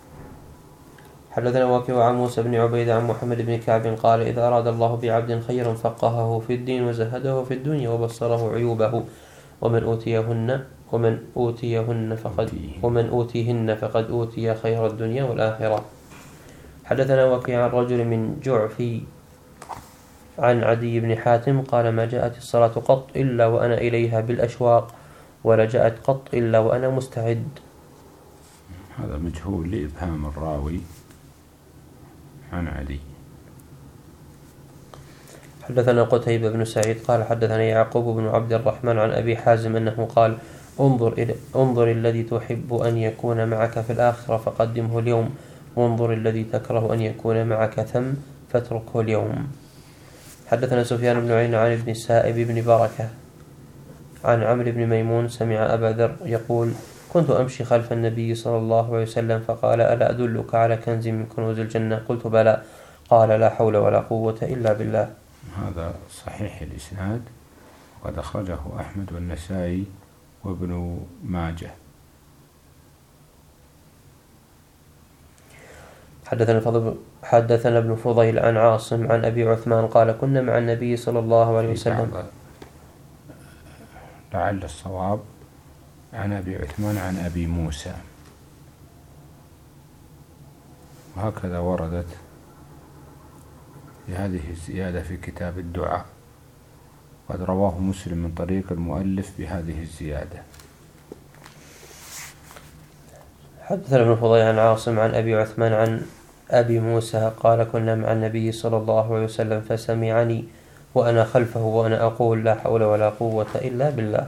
حدثنا وكيع عن موسى بن عبيد عن محمد بن كعب قال إذا أراد الله بعبد خيرا فقهه في الدين وزهده في الدنيا وبصره عيوبه ومن أوتيهن ومن أوتيهن فقد ومن أوتيهن فقد أوتي خير الدنيا والآخرة. حدثنا وكيع عن رجل من جعفي عن عدي بن حاتم قال ما جاءت الصلاة قط إلا وأنا إليها بالأشواق ولا جاءت قط إلا وأنا مستعد. هذا مجهول لإبهام الراوي عن علي. حدثنا قتيبة بن سعيد قال حدثنا يعقوب بن عبد الرحمن عن أبي حازم أنه قال انظر إلى انظر الذي تحب أن يكون معك في الآخرة فقدمه اليوم وانظر الذي تكره أن يكون معك ثم فاتركه اليوم. حدثنا سفيان بن عيينة عن ابن السائب بن بركة عن عمرو بن ميمون سمع أبا ذر يقول كنت أمشي خلف النبي صلى الله عليه وسلم فقال ألا أدلك على كنز من كنوز الجنة قلت بلى قال لا حول ولا قوة إلا بالله. هذا صحيح الإسناد وقد أخرجه أحمد والنسائي وابن ماجه. حدثنا فضل حدثنا ابن فضيل عن عاصم عن أبي عثمان قال كنا مع النبي صلى الله عليه وسلم لعل الصواب عن أبي عثمان عن أبي موسى وهكذا وردت هذه الزيادة في كتاب الدعاء قد رواه مسلم من طريق المؤلف بهذه الزيادة. حدثنا ابن فضيل عن عاصم عن أبي عثمان عن أبي موسى قال كنا مع النبي صلى الله عليه وسلم فسمعني وأنا خلفه وأنا أقول لا حول ولا قوة إلا بالله.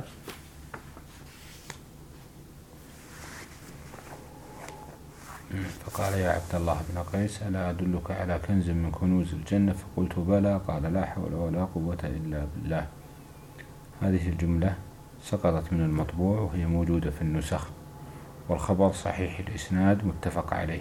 فقال يا عبد الله بن قيس ألا أدلك على كنز من كنوز الجنة فقلت بلى قال لا حول ولا قوة إلا بالله. هذه الجملة سقطت من المطبوع وهي موجودة في النسخ والخبر صحيح الإسناد متفق عليه.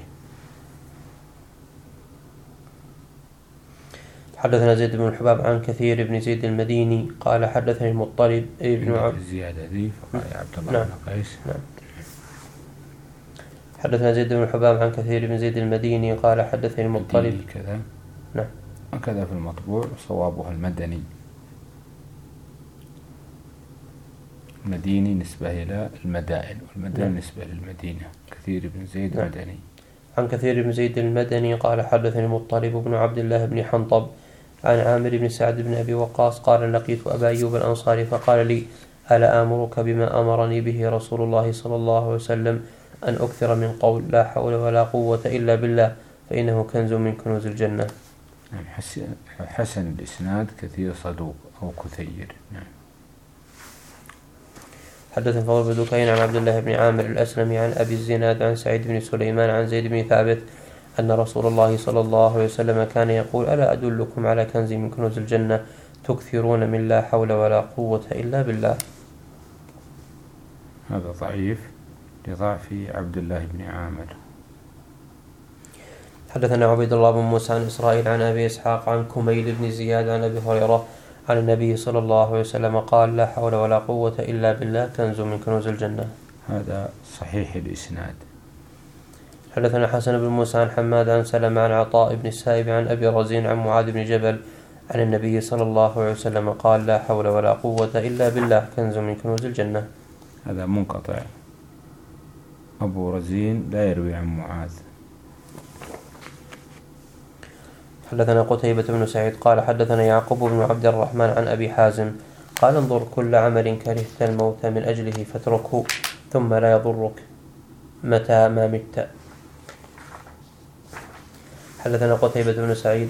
حدثنا زيد بن الحباب عن كثير بن زيد المديني قال حدثني المطلب ابن عبد الزيادة ذي فقال يا عبد الله نعم. بن قيس نعم. حدثنا زيد بن الحباب عن كثير بن زيد المديني قال حدثني المطلب كذا نعم وكذا في المطبوع صوابها المدني. مديني نسبة إلى المدائن والمدائن نعم. نسبة للمدينة. كثير بن زيد نعم. مدني. عن كثير بن زيد المدني قال حدثني المطلب بن عبد الله بن حنطب عن عامر بن سعد بن أبي وقاص قال لقيت أبا أيوب الأنصاري فقال لي ألا آمرك بما أمرني به رسول الله صلى الله عليه وسلم أن أكثر من قول لا حول ولا قوة إلا بالله فإنه كنز من كنوز الجنة. نعم. حسن الإسناد كثير صدوق أو كثير. نعم. حدثنا فضل بن دكين عن عبد الله بن عامر الأسلمي عن أبي الزناد عن سعيد بن سليمان عن زيد بن ثابت أن رسول الله صلى الله عليه وسلم كان يقول ألا أدلكم على كنز من كنوز الجنة تكثرون من لا حول ولا قوة إلا بالله. هذا ضعيف لضعف عبد الله بن عامر. حدثنا عبيد الله بن موسى عن إسرائيل عن أبي إسحاق عن كميل بن زياد عن أبي هريرة عن النبي صلى الله عليه وسلم قال لا حول ولا قوة إلا بالله كنز من كنوز الجنة. هذا صحيح الإسناد. حدثنا حسن بن موسى عن حماد عن سلمة عن عطاء بن السائب عن أبي رزين عن معاذ بن جبل عن النبي صلى الله عليه وسلم قال لا حول ولا قوة إلا بالله كنز من كنوز الجنة. هذا منقطع. أبو رزين لا يروي عن معاذ. حدثنا قتيبة بن سعيد قال حدثنا يعقوب بن عبد الرحمن عن أبي حازم قال انظر كل عمل كرهت الموت من أجله فاتركه ثم لا يضرك متى ما مت. حدثنا قتيبة بن سعيد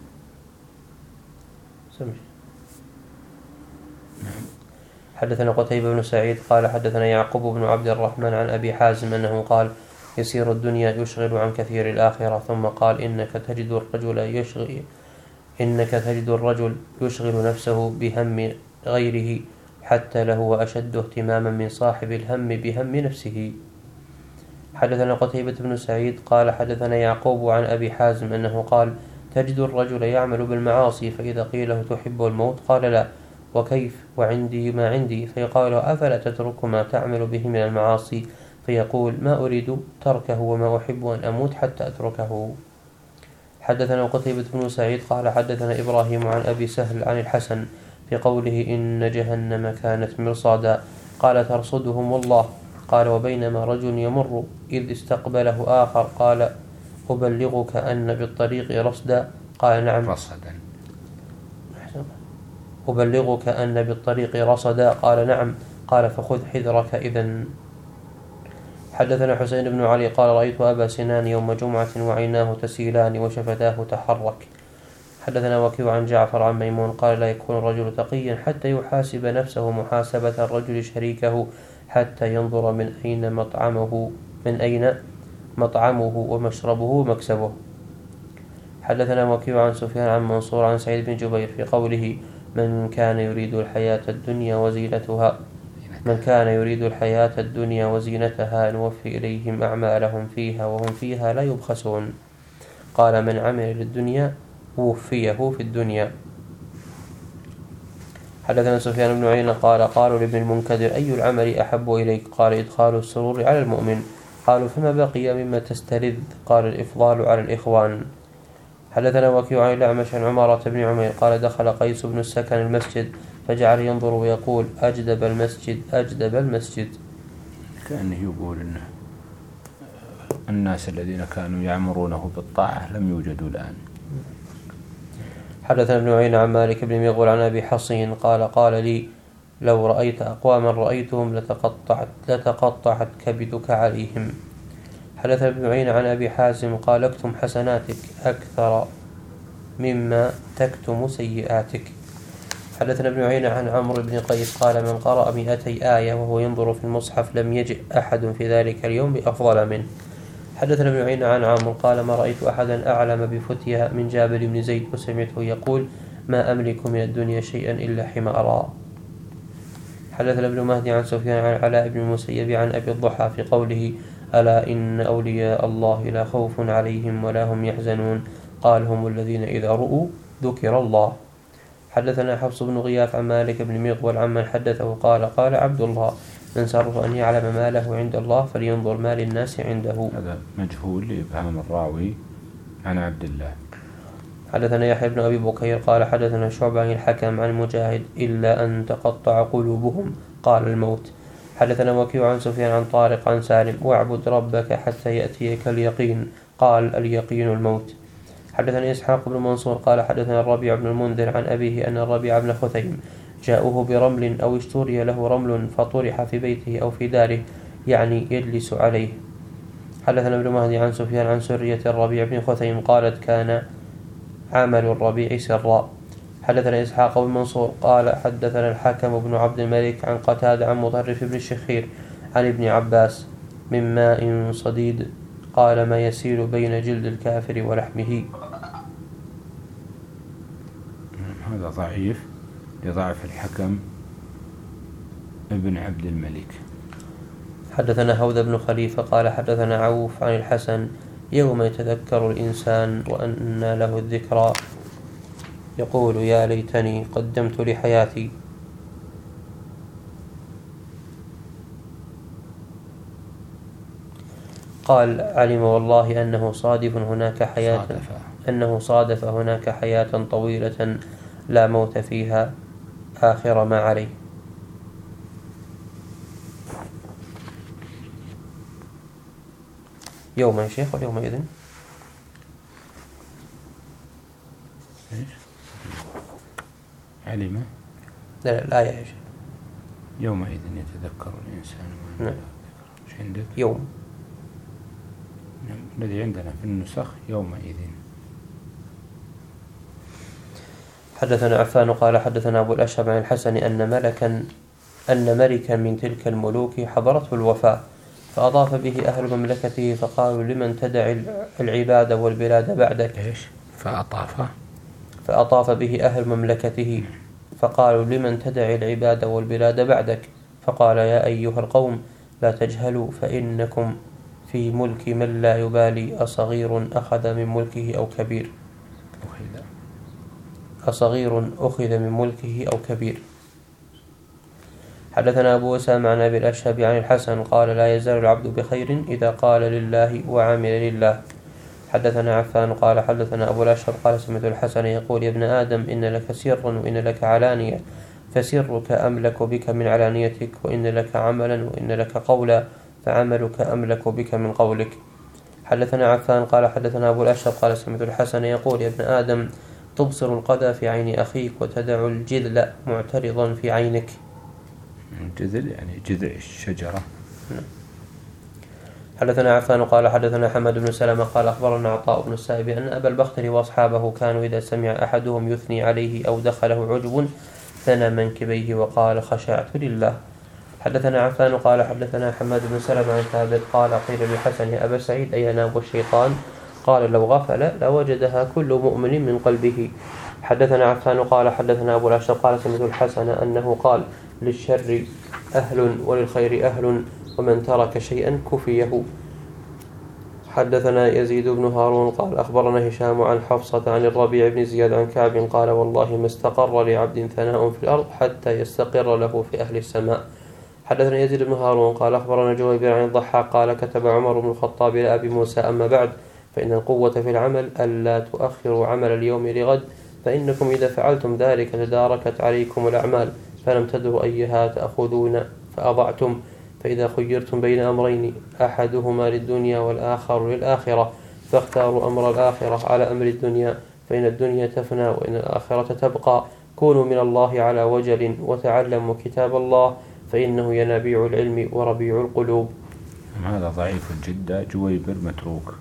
حدثنا قتيبة بن سعيد قال حدثنا يعقوب بن عبد الرحمن عن أبي حازم أنه قال يسير الدنيا يشغل عن كثير الآخرة ثم قال إنك تجد الرجل يشغل إنك تجد الرجل يشغل نفسه بهم غيره حتى له أشد اهتماما من صاحب الهم بهم نفسه. حدثنا قتيبة بن سعيد قال حدثنا يعقوب عن أبي حازم أنه قال تجد الرجل يعمل بالمعاصي فإذا قيل له تحب الموت قال لا وكيف وعندي ما عندي فيقال أفلا تترك ما تعمل به من المعاصي فيقول ما أريد تركه وما أحب أن أموت حتى أتركه. حدثنا قتيبة بن سعيد قال حدثنا إبراهيم عن أبي سهل عن الحسن في قوله إن جهنم كانت مرصادا قال ترصدهم الله قال وبينما رجل يمر إذ استقبله آخر قال أبلغك أن بالطريق رصدا قال نعم رصدا أبلغك أن بالطريق رصدا قال نعم قال فخذ حذرك إذن. حدثنا حسين بن علي قال رأيت أبا سنان يوم جمعة وعيناه تسيلان وشفتاه تحرك. حدثنا وكيع عن جعفر عن ميمون قال لا يكون الرجل تقيا حتى يحاسب نفسه محاسبة الرجل شريكه حتى ينظر من أين مطعمه من أين مطعمه ومشربه ومكسبه. حدثنا وكيع عن سفيان عن منصور عن سعيد بن جبير في قوله من كان يريد الحياة الدنيا وزينتها من كان يريد الحياة الدنيا وزينتها نوفي إليهم أعمالهم فيها وهم فيها لا يبخسون. قال من عمل للدنيا وفيه في الدنيا. حدثنا سفيان بن عيينة قال قالوا لابن المنكدر أي العمل أحب إليك قال إدخال السرور على المؤمن قالوا فما بقي مما تستلذ قال الإفضال على الإخوان. حدثنا وكيع عن الأعمش عن عمارة بن عمير قال دخل قيس بن السكن المسجد فجعل ينظر ويقول أجدب المسجد أجدب المسجد كأنه يقول إن الناس الذين كانوا يعمرونه بالطاعة لم يوجدوا الآن. حدثنا ابن عيينة عن مالك بن مغول عن أبي حصين قال قال لي لو رأيت أقواما رأيتهم لتقطعت, لتقطعت كبدك عليهم. حدثنا ابن عيينة عن أبي حازم قال اكتم حسناتك أكثر مما تكتم سيئاتك. حدثنا ابن عيينة عن عمرو بن قيس قال من قرأ مئتي آية وهو ينظر في المصحف لم يجئ أحد في ذلك اليوم بأفضل منه. حدثنا ابن عيينة عن عمرو قال ما رأيت أحدا أعلم بفتيها من جابر بن زيد وسمعته يقول ما أملك من الدنيا شيئا إلا حمارا. حدثنا ابن مهدي عن سفيان عن علاء بن المسيب عن أبي الضحى في قوله ألا إن أولياء الله لا خوف عليهم ولا هم يحزنون قال هم الذين إذا رؤوا ذكر الله. حدثنا حفص بن غياث عن مالك بن مغول عمن حدثه قال قال عبد الله من سره أن يعلم ما له عند الله فلينظر ما للناس عنده. هذا مجهول لإبهام الراوي عن عبد الله. حدثنا يحيى بن أبي بكير قال حدثنا شعبة عن الحكم عن مجاهد إلا أن تقطع قلوبهم قال الموت. حدثنا وكيع عن سفيان عن طارق عن سالم واعبد ربك حتى يأتيك اليقين قال اليقين الموت. حدثنا إسحاق بن منصور قال حدثنا الربيع بن المنذر عن أبيه أن الربيع بن خثيم جاءوه برمل أو اشتري له رمل فطرح في بيته أو في داره يعني يجلس عليه. حدثنا ابن مهدي عن سفيان عن سرية الربيع بن خثيم قالت كان عمل الربيع سرا حدثنا إسحاق بن منصور قال حدثنا الحكم بن عبد الملك عن قتادة عن مطرف بن الشخير عن ابن عباس من ماء صديد قال ما يسيل بين جلد الكافر ولحمه. هذا ضعيف لضعف الحكم ابن عبد الملك. حدثنا هوذا بن خليفة قال حدثنا عوف عن الحسن يوم يتذكر الإنسان وأن له الذكرى يقول يا ليتني قدمت لحياتي. قال علم والله أنه صادف هناك حياة أنه صادف هناك حياة طويلة لا موت فيها آخر ما عليه. يوم يا شيخ واليومئذ علم لا لا الآية يا شيخ يومئذ يتذكر الإنسان. نعم. ايش عندك؟ يوم الذي عندنا في النسخ يومئذ. حدثنا عفان قال حدثنا أبو الأشهب عن الحسن أن ملكا أن ملكا من تلك الملوك حضرته الوفاة فأضاف به أهل مملكته فقالوا لمن تدع العباد والبلاد بعدك. إيش؟ فأطاف فأطاف به أهل مملكته فقالوا لمن تدع العباد والبلاد بعدك فقال يا أيها القوم لا تجهلوا فإنكم في ملك من لا يبالي أصغير أخذ من ملكه أو كبير أصغير أخذ من ملكه أو كبير. حدثنا أبو أسامة عن أبي الأشهب عن الحسن قال لا يزال العبد بخير إذا قال لله وعمل لله. حدثنا عفان قال حدثنا أبو الأشهب قال سمعت الحسن يقول يا ابن آدم إن لك سرا وإن لك علانية فسرك أملك بك من علانيتك وإن لك عملا وإن لك قولا فعملك أملك بك من قولك. حدثنا عفان قال حدثنا أبو الأشهب قال سمعت الحسن يقول يا ابن آدم تبصر القذى في عين أخيك وتدع الجذل معترضا في عينك. الجذل يعني جذع الشجرة. حدثنا عفان قال حدثنا حمد بن سلمة قال أخبرنا عطاء بن السائب أن أبا البختري وأصحابه كانوا إذا سمع أحدهم يثني عليه أو دخله عجب ثنى منكبيه وقال خشعت لله. حدثنا عفان قال حدثنا حماد بن سلمة عن ثابت قال قيل للحسن يا أبا سعيد أي ينام الشيطان قال لو غفل لوجدها كل مؤمن من قلبه. حدثنا عفان قال حدثنا أبو الأشهب قال سمعت الحسن أنه قال للشر أهل وللخير أهل ومن ترك شيئا كفيه. حدثنا يزيد بن هارون قال أخبرنا هشام عن حفصة عن الربيع بن زياد عن كعب قال والله ما استقر لعبد ثناء في الأرض حتى يستقر له في أهل السماء. حدثنا يزيد بن هارون قال أخبرنا جويبر عن الضحاك قال كتب عمر بن الخطاب إلى أبي موسى أما بعد فإن القوة في العمل ألا تؤخروا عمل اليوم لغد فإنكم إذا فعلتم ذلك تداركت عليكم الأعمال فلم تدروا أيها تأخذون فأضعتم فإذا خيرتم بين أمرين أحدهما للدنيا والآخر للآخرة فاختاروا أمر الآخرة على أمر الدنيا فإن الدنيا تفنى وإن الآخرة تبقى كونوا من الله على وجل وتعلموا كتاب الله فإنه ينابيع العلم وربيع القلوب. هذا ضعيف جدا جويبر متروك.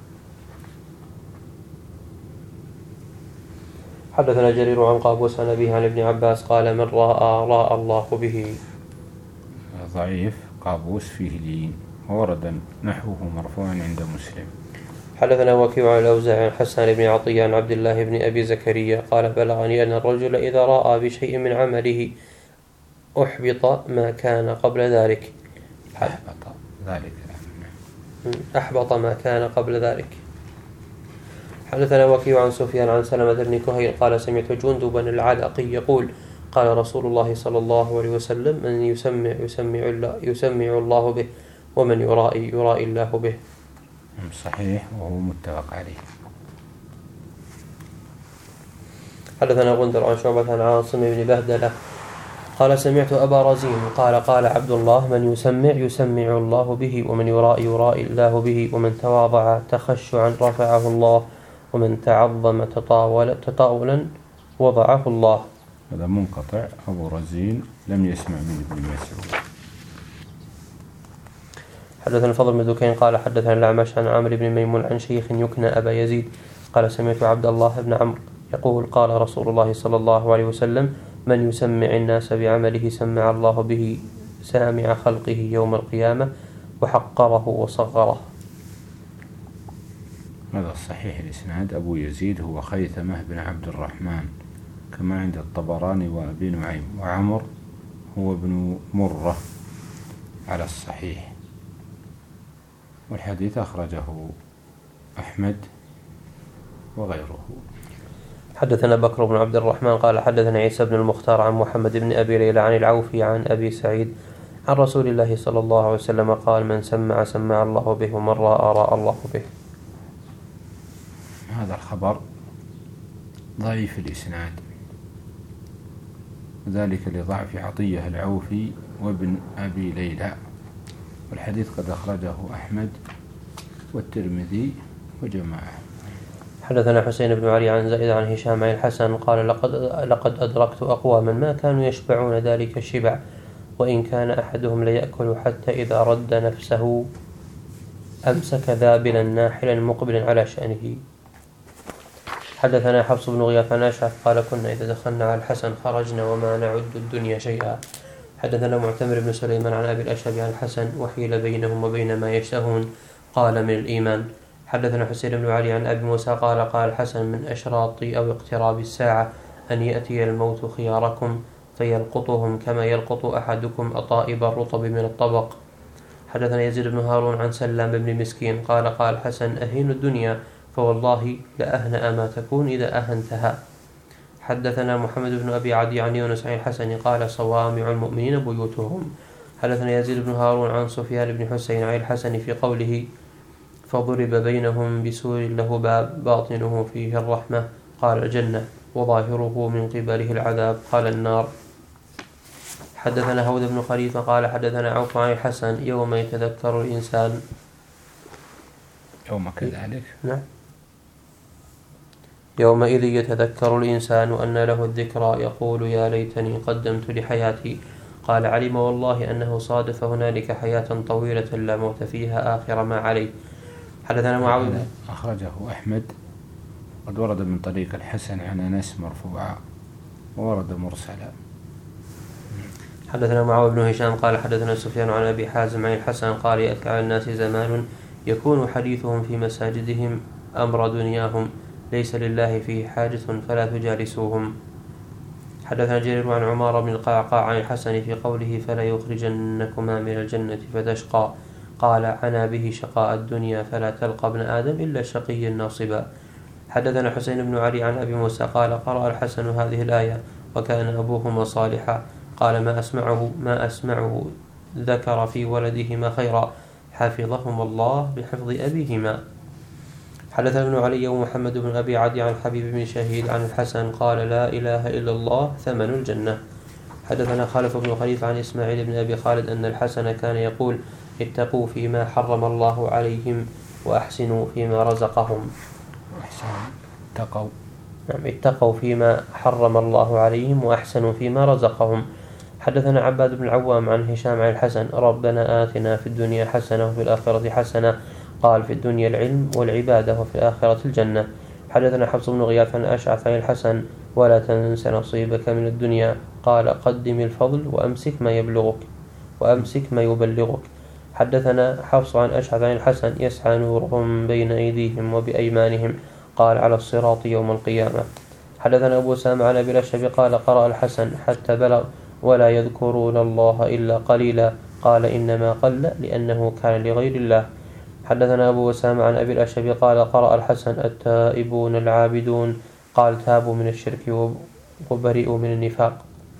حدثنا جرير عن قابوس عن أبيه عن ابن عباس قال من رأى رأى الله به. ضعيف قابوس فيه لين وردا نحوه مرفوعا عند مسلم. حدثنا وكيع عن الأوزاعي عن حسان بن عطية عن عبد الله بن أبي زكريا قال بلغني أن الرجل إذا رأى بشيء من عمله أحبط ما كان قبل ذلك. أحبط ذلك أحبط ما كان قبل ذلك. حدثنا وكيع عن سفيان عن سلمة بن كهيل قال سمعت جندبا العلقي يقول قال رسول الله صلى الله عليه وسلم من يسمع يسمع الله, يسمع الله به ومن يرائي يرائي الله به. صحيح وهو متفق عليه. حدثنا غندر عن شعبة عن عاصم بن بهدلة قال سمعت أبا رزين قال قال عبد الله من يسمع يسمع الله به ومن يرائي يرائي الله به ومن تواضع تخشعا رفعه الله ومن تعظم تطاول تطاولا وضعه الله. هذا منقطع. أبو رزين لم يسمع من ابن مسعود. حدثنا الفضل بن دكين قال حدثنا الأعمش عن عامر بن ميمون عن شيخ يكنى أبا يزيد قال سمعت عبد الله بن عمرو يقول قال رسول الله صلى الله عليه وسلم من يسمع الناس بعمله سمع الله به سامع خلقه يوم القيامة وحقره وصغره. هذا الصحيح الإسناد. أبو يزيد هو خيثمة بن عبد الرحمن كما عند الطبراني وأبي نعيم، وعمر هو ابن مرة على الصحيح، والحديث أخرجه أحمد وغيره. حدثنا بكر بن عبد الرحمن قال حدثنا عيسى بن المختار عن محمد بن أبي ليلى عن العوفي عن أبي سعيد عن رسول الله صلى الله عليه وسلم قال من سمع سمع الله به ومن رأى رأى الله به. هذا الخبر ضعيف الإسناد، وذلك لضعف عطية العوفي وابن أبي ليلى، والحديث قد أخرجه أحمد والترمذي وجماعة. حدثنا حسين بن علي عن زائد عن هشام عن الحسن قال لقد, لقد أدركت أقواما ما كانوا يشبعون ذلك الشبع وإن كان أحدهم ليأكل حتى إذا رد نفسه أمسك ذابلا ناحلا مقبلا على شأنه. حدثنا حفص بن غياث عن أشعث قال كنا إذا دخلنا على الحسن خرجنا وما نعد الدنيا شيئا. حدثنا معتمر بن سليمان عن أبي الأشهب عن الحسن وحيل بينهم وبين ما يشتهون قال من الإيمان. حدثنا حسين بن علي عن أبي موسى قال قال الحسن من أشراط أو اقتراب الساعة أن يأتي الموت خياركم فيلقطهم كما يلقط أحدكم أطائب الرطب من الطبق. حدثنا يزيد بن هارون عن سلام بن مسكين قال قال الحسن أهين الدنيا فوالله لأهنأ ما تكون إذا أهنتها. حدثنا محمد بن أبي عدي عن يونس عن الحسن قال صوامع المؤمنين بيوتهم. حدثنا يزيد بن هارون عن سفيان بن حسين عن الحسن في قوله فضرب بينهم بسور له باب باطنه فيه الرحمة قال الجنة وظاهره من قبله العذاب قال النار. حدثنا هود بن خليفة قال حدثنا عوف عن الحسن يوم يتذكر الإنسان يوم كذلك نعم يومئذ يتذكر الإنسان أن له الذكرى يقول يا ليتني قدمت لحياتي قال علم والله أنه صادف هنالك حياة طويلة لا موت فيها آخر ما عليه. حدثنا معاوية أخرجه أحمد قد ورد من طريق الحسن عن أنس مرفوعا وورد مرسلا. حدثنا معاوية بن هشام قال حدثنا سفيان عن أبي حازم عن الحسن قال يأتي على الناس زمان يكون حديثهم في مساجدهم أمر دنياهم ليس لله فيه حاجة فلا تجالسوهم. حدثنا جرير عن عمار بن القعقاع عن الحسن في قوله فلا يخرجنكما من الجنة فتشقى قال عنا به شقاء الدنيا فلا تلقى ابن آدم إلا شقي ناصبا. حدثنا حسين بن علي عن أبي موسى قال قرأ الحسن هذه الآية وكان أبوهما صالحا قال ما أسمعه ما أسمعه ذكر في ولدهما خيرا حفظهما الله بحفظ أبيهما. حدثنا ابن علي ومحمد بن أبي عدي عن حبيب بن شهيد عن الحسن قال لا إله إلا الله ثمن الجنة. حدثنا خالف بن خليفة عن إسماعيل بن أبي خالد أن الحسن كان يقول اتقوا فيما حرم الله عليهم وأحسنوا فيما رزقهم. اتقوا نعم اتقوا فيما حرم الله عليهم وأحسنوا فيما رزقهم. حدثنا عباد بن العوام عن هشام عن الحسن ربنا آتنا في الدنيا حسنة وفي الآخرة حسنة قال في الدنيا العلم والعبادة وفي الآخرة الجنة. حدثنا حفص بن غياث عن أشعث عن الحسن ولا تنس نصيبك من الدنيا قال قدم الفضل وأمسك ما يبلغك وأمسك ما يبلغك. حدثنا حفص عن أشعث عن الحسن يسعى نورهم بين أيديهم وبأيمانهم قال على الصراط يوم القيامة. حدثنا أبو سامع عن أبي الأشهب قال قرأ الحسن حتى بلغ ولا يذكرون الله إلا قليلا قال إنما قل لأنه كان لغير الله. حدثنا أبو وسام عن أبي الأشهب قال قرأ الحسن التائبون العابدون قال تابوا من الشرك وبرئوا من النفاق.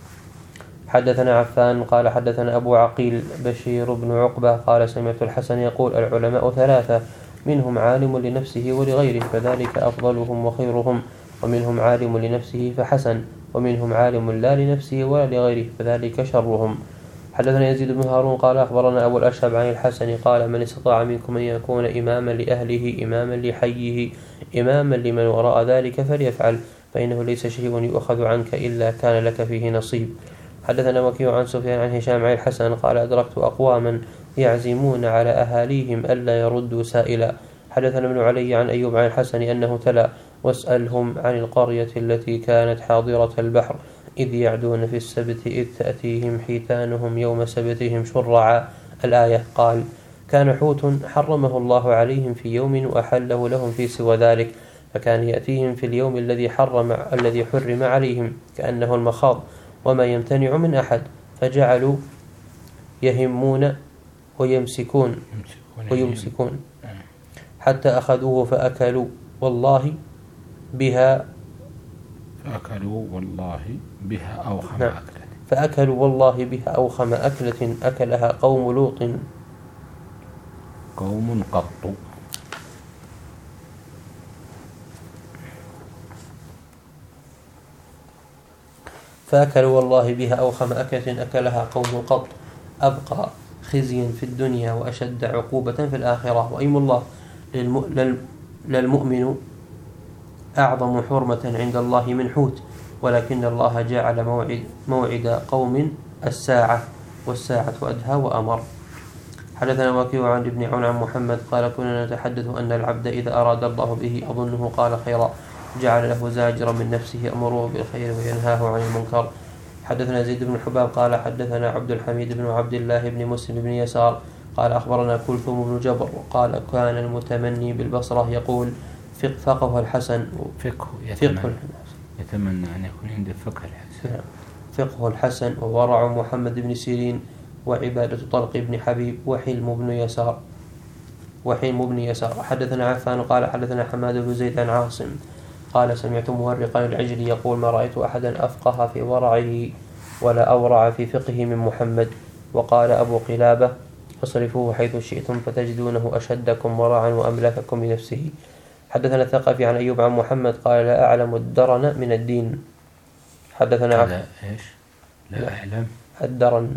حدثنا عفان قال حدثنا أبو عقيل بشير بن عقبة قال سمعت الحسن يقول العلماء ثلاثة منهم عالم لنفسه ولغيره فذلك أفضلهم وخيرهم ومنهم عالم لنفسه فحسن ومنهم عالم لا لنفسه ولا لغيره فذلك شرهم. حدثنا يزيد بن هارون قال أخبرنا أبو الأشهب عن الحسن قال من استطاع منكم أن يكون إماما لأهله إماما لحيه إماما لمن وراء ذلك فليفعل فإنه ليس شيء يؤخذ عنك إلا كان لك فيه نصيب. حدثنا وكيع عن سفيان عن هشام عن الحسن قال أدركت أقواما يعزمون على أهاليهم ألا يردوا سائلا حدثنا ابن علي عن أيوب عن الحسن أنه تلا واسألهم عن القرية التي كانت حاضرة البحر إذ يعدون في السبت إذ تأتيهم حيتانهم يوم سبتهم شرعا الآية. قال كان حوت حرمه الله عليهم في يوم وأحله لهم في سوى ذلك، فكان يأتيهم في اليوم الذي حرم الذي حرم عليهم كأنه المخاض وما يمتنع من أحد، فجعلوا يهمون ويمسكون ويمسكون حتى أخذوه فأكلوا والله بها فأكلوا والله بها أوخم نعم. أكلة فأكلوا والله بها أوخم أكلة أكلها قوم لوط قوم قط. فأكلوا والله بها أوخم أكلة أكلها قوم قط أبقى خزيا في الدنيا وأشد عقوبة في الآخرة. وأيم الله للمؤمن أعظم حرمة عند الله من حوت، ولكن الله جعل موعد, موعد قوم الساعة والساعة أدهى وأمر. حدثنا وكيع عن ابن عون عن محمد قال كنا نتحدث أن العبد إذا أراد الله به أظنه قال خيرا جعل له زاجرا من نفسه أمره بالخير وينهاه عن المنكر. حدثنا زيد بن الحباب قال حدثنا عبد الحميد بن عبد الله بن مسلم بن يسار قال أخبرنا كلثوم بن جبر وقال كان المتمني بالبصرة يقول فقه الحسن فقه يتمنى, فقه يتمنى أن يكون عنده فقه الحسن فقه الحسن وورع محمد بن سيرين وعبادة طلق بن حبيب وحلم بن يسار وحلم بن يسار. حدثنا عفان قال حدثنا حماد بن زيد عن عاصم قال سمعت مورقا العجلي يقول ما رأيت أحدا أفقه في ورعه ولا أورع في فقه من محمد. وقال أبو قلابة فاصرفوه حيث شئتم فتجدونه أشدكم ورعا وأملككم بنفسه. حدثنا الثقفي عن أيوب عن محمد قال لا أعلم الدرن من الدين. حدثنا لا إيش لا, لا أعلم الدرن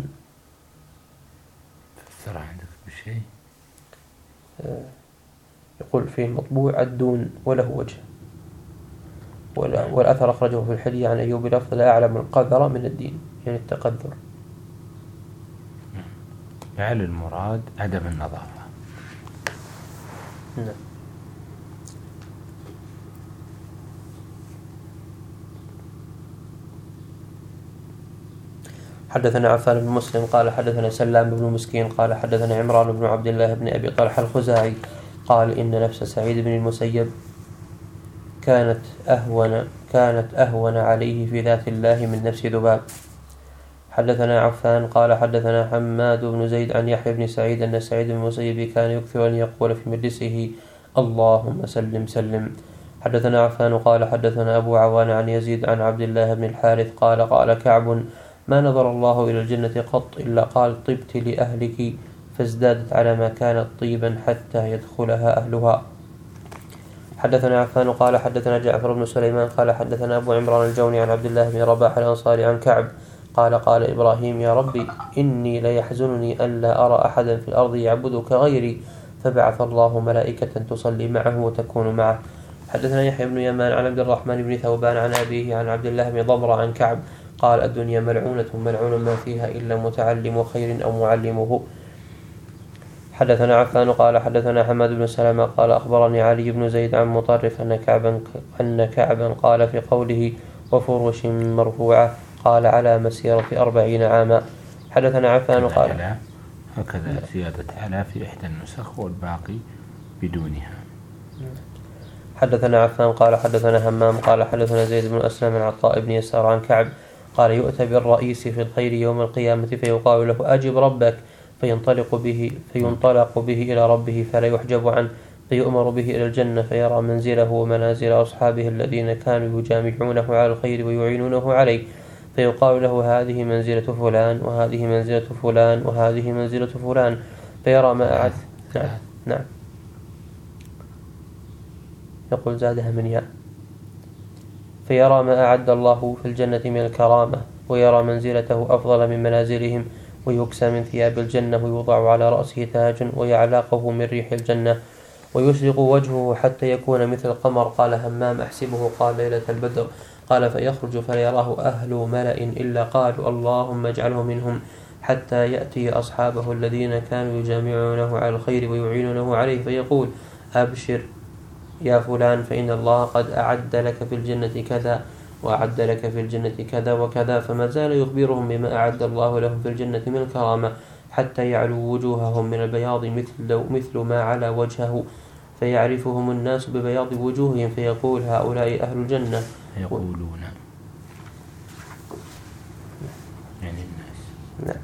فسر عندك بشيء يقول فيه مطبوع الدون وله وجه والأثر أخرجه في الحلية عن أيوب لفظ لا أعلم القذر من الدين يعني التقذر. لعل المراد عدم النظافة. نعم. حدثنا عفان بن مسلم قال حدثنا سلام بن مسكين قال حدثنا عمران بن عبد الله بن أبي طلحة الخزاعي قال إن نفس سعيد بن المسيب كانت أهون كانت أهون عليه في ذات الله من نفس ذباب. حدثنا عفان قال حدثنا حماد بن زيد عن يحيى بن سعيد أن سعيد بن المسيب كان يكثر أن يقول في مجلسه اللهم سلم سلم. حدثنا عفان قال حدثنا أبو عوان عن يزيد عن عبد الله بن الحارث قال قال كعب ما نظر الله إلى الجنة قط إلا قال طبت لأهلك فازدادت على ما كانت طيبا حتى يدخلها أهلها. حدثنا عفان قال حدثنا جعفر بن سليمان قال حدثنا أبو عمران الجوني عن عبد الله بن رباح الأنصاري عن كعب قال قال إبراهيم يا ربي إني ليحزنني أن لا أرى أحدا في الأرض يعبدك غيري فبعث الله ملائكة تصلي معه وتكون معه. حدثنا يحيى بن يمان عن عبد الرحمن بن ثوبان عن أبيه عن عبد الله بن ضمرة عن كعب قال الدنيا ملعونة ملعون ما فيها إلا متعلم خير أو معلمه. حدثنا عفان قال حدثنا حماد بن سلمة قال أخبرني علي بن زيد عن مطرف أن كعبا, أن كعبا قال في قوله وفرش مرفوعة قال على مسيرة أربعين عاما. حدثنا عفان قال هكذا زيادة على في إحدى النسخ والباقي بدونها. حدثنا عفان قال حدثنا همام قال حدثنا زيد بن أسلم عن عطاء بن يسار عن كعب قال يؤتى بالرئيس في الخير يوم القيامة فيقال له أجب ربك فينطلق به فينطلق به إلى ربه فلا يحجب عنه فيؤمر به إلى الجنة فيرى منزله ومنازل أصحابه الذين كانوا يجامعونه على الخير ويعينونه عليه فيقال له هذه منزلة فلان وهذه منزلة فلان وهذه منزلة فلان فيرى ما أعد. نعم نعم يقول زادها من ياء فيرى ما أعد الله في الجنة من الكرامة ويرى منزلته أفضل من منازلهم ويكسى من ثياب الجنة ويوضع على رأسه تاج ويعلاقه من ريح الجنة ويشرق وجهه حتى يكون مثل القمر. قال همام أحسبه قال ليلة البدر قال فيخرج فلا يراه أهل ملأ إلا قالوا اللهم اجعله منهم حتى يأتي أصحابه الذين كانوا يجامعونه على الخير ويعينونه عليه فيقول أبشر يا فلان فإن الله قد أعد لك في الجنة كذا وأعد لك في الجنة كذا وكذا، فما زال يخبرهم بما أعد الله لهم في الجنة من الكرامة حتى يعلو وجوههم من البياض مثل, مثل ما على وجهه، فيعرفهم الناس ببياض وجوههم فيقول هؤلاء أهل الجنة. يقولون يعني الناس. نعم.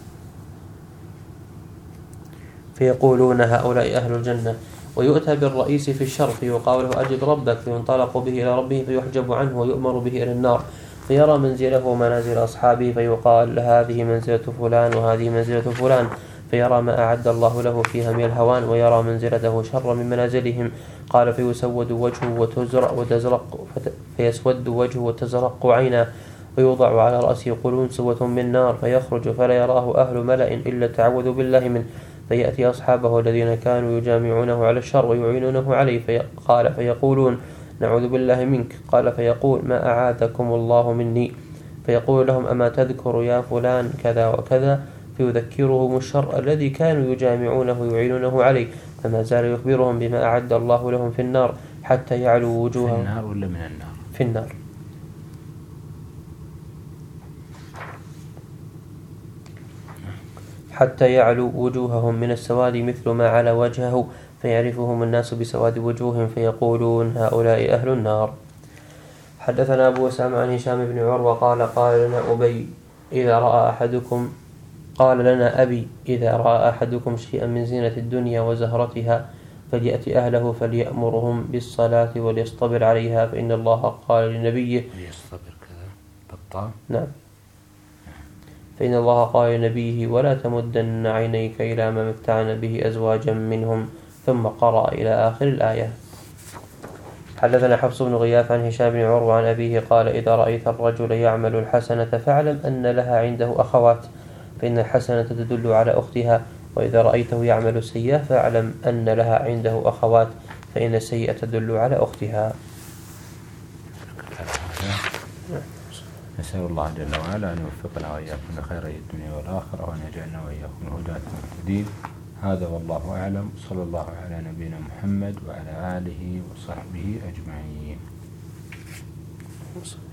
فيقولون هؤلاء أهل الجنة. ويؤتى بالرئيس في الشر فيقال له أجب ربك، فينطلق به إلى ربه فيحجب عنه ويؤمر به إلى النار، فيرى منزله ومنازل أصحابه فيقال هذه منزلة فلان وهذه منزلة فلان، فيرى ما أعد الله له فيها من الهوان ويرى منزلته شر من منازلهم. قال فيسود وجهه وتزرق وتزرق فيسود وجهه وتزرق عيناه، ويوضع على رأسه قلنسوة من نار فيخرج فلا يراه أهل ملأ إلا تعوذوا بالله منه، فيأتي أصحابه الذين كانوا يجامعونه على الشر ويعينونه عليه قال فيقولون نعوذ بالله منك. قال فيقول ما أعاذكم الله مني، فيقول لهم أما تذكر يا فلان كذا وكذا، فيذكرهم الشر الذي كانوا يجامعونه ويعينونه عليه، فما زال يخبرهم بما أعد الله لهم في النار حتى يعلو وجوههم. في النار ولا من النار؟ في النار. حتى يعلو وجوههم من السواد مثل ما على وجهه، فيعرفهم الناس بسواد وجوههم فيقولون هؤلاء أهل النار. حدثنا أبو أسامة عن هشام بن عروة قال قال لنا أبي إذا رأى أحدكم قال لنا أبي إذا رأى أحدكم شيئا من زينة الدنيا وزهرتها فليأتي أهله فليأمرهم بالصلاة وليصطبر عليها، فإن الله قال لنبيه ليصطبر كذا بالطاء. نعم. فإن الله قال لنبيه ولا تمدن عينيك إلى ما متعنا به أزواجا منهم، ثم قرأ إلى آخر الآية. حدثنا حفص بن غياث عن هشام بن عروة عن أبيه قال إذا رأيت الرجل يعمل الحسنة فاعلم أن لها عنده أخوات، فإن الحسنة تدل على أختها، وإذا رأيته يعمل السيئة فاعلم أن لها عنده أخوات، فإن السيئة تدل على أختها. نسأل الله جل وعلا أن يوفقنا وإياكم لخير الدنيا والآخرة، وأن يجعلنا وإياكم الهداة المهتدين. هذا والله أعلم، صلى الله على نبينا محمد وعلى آله وصحبه أجمعين.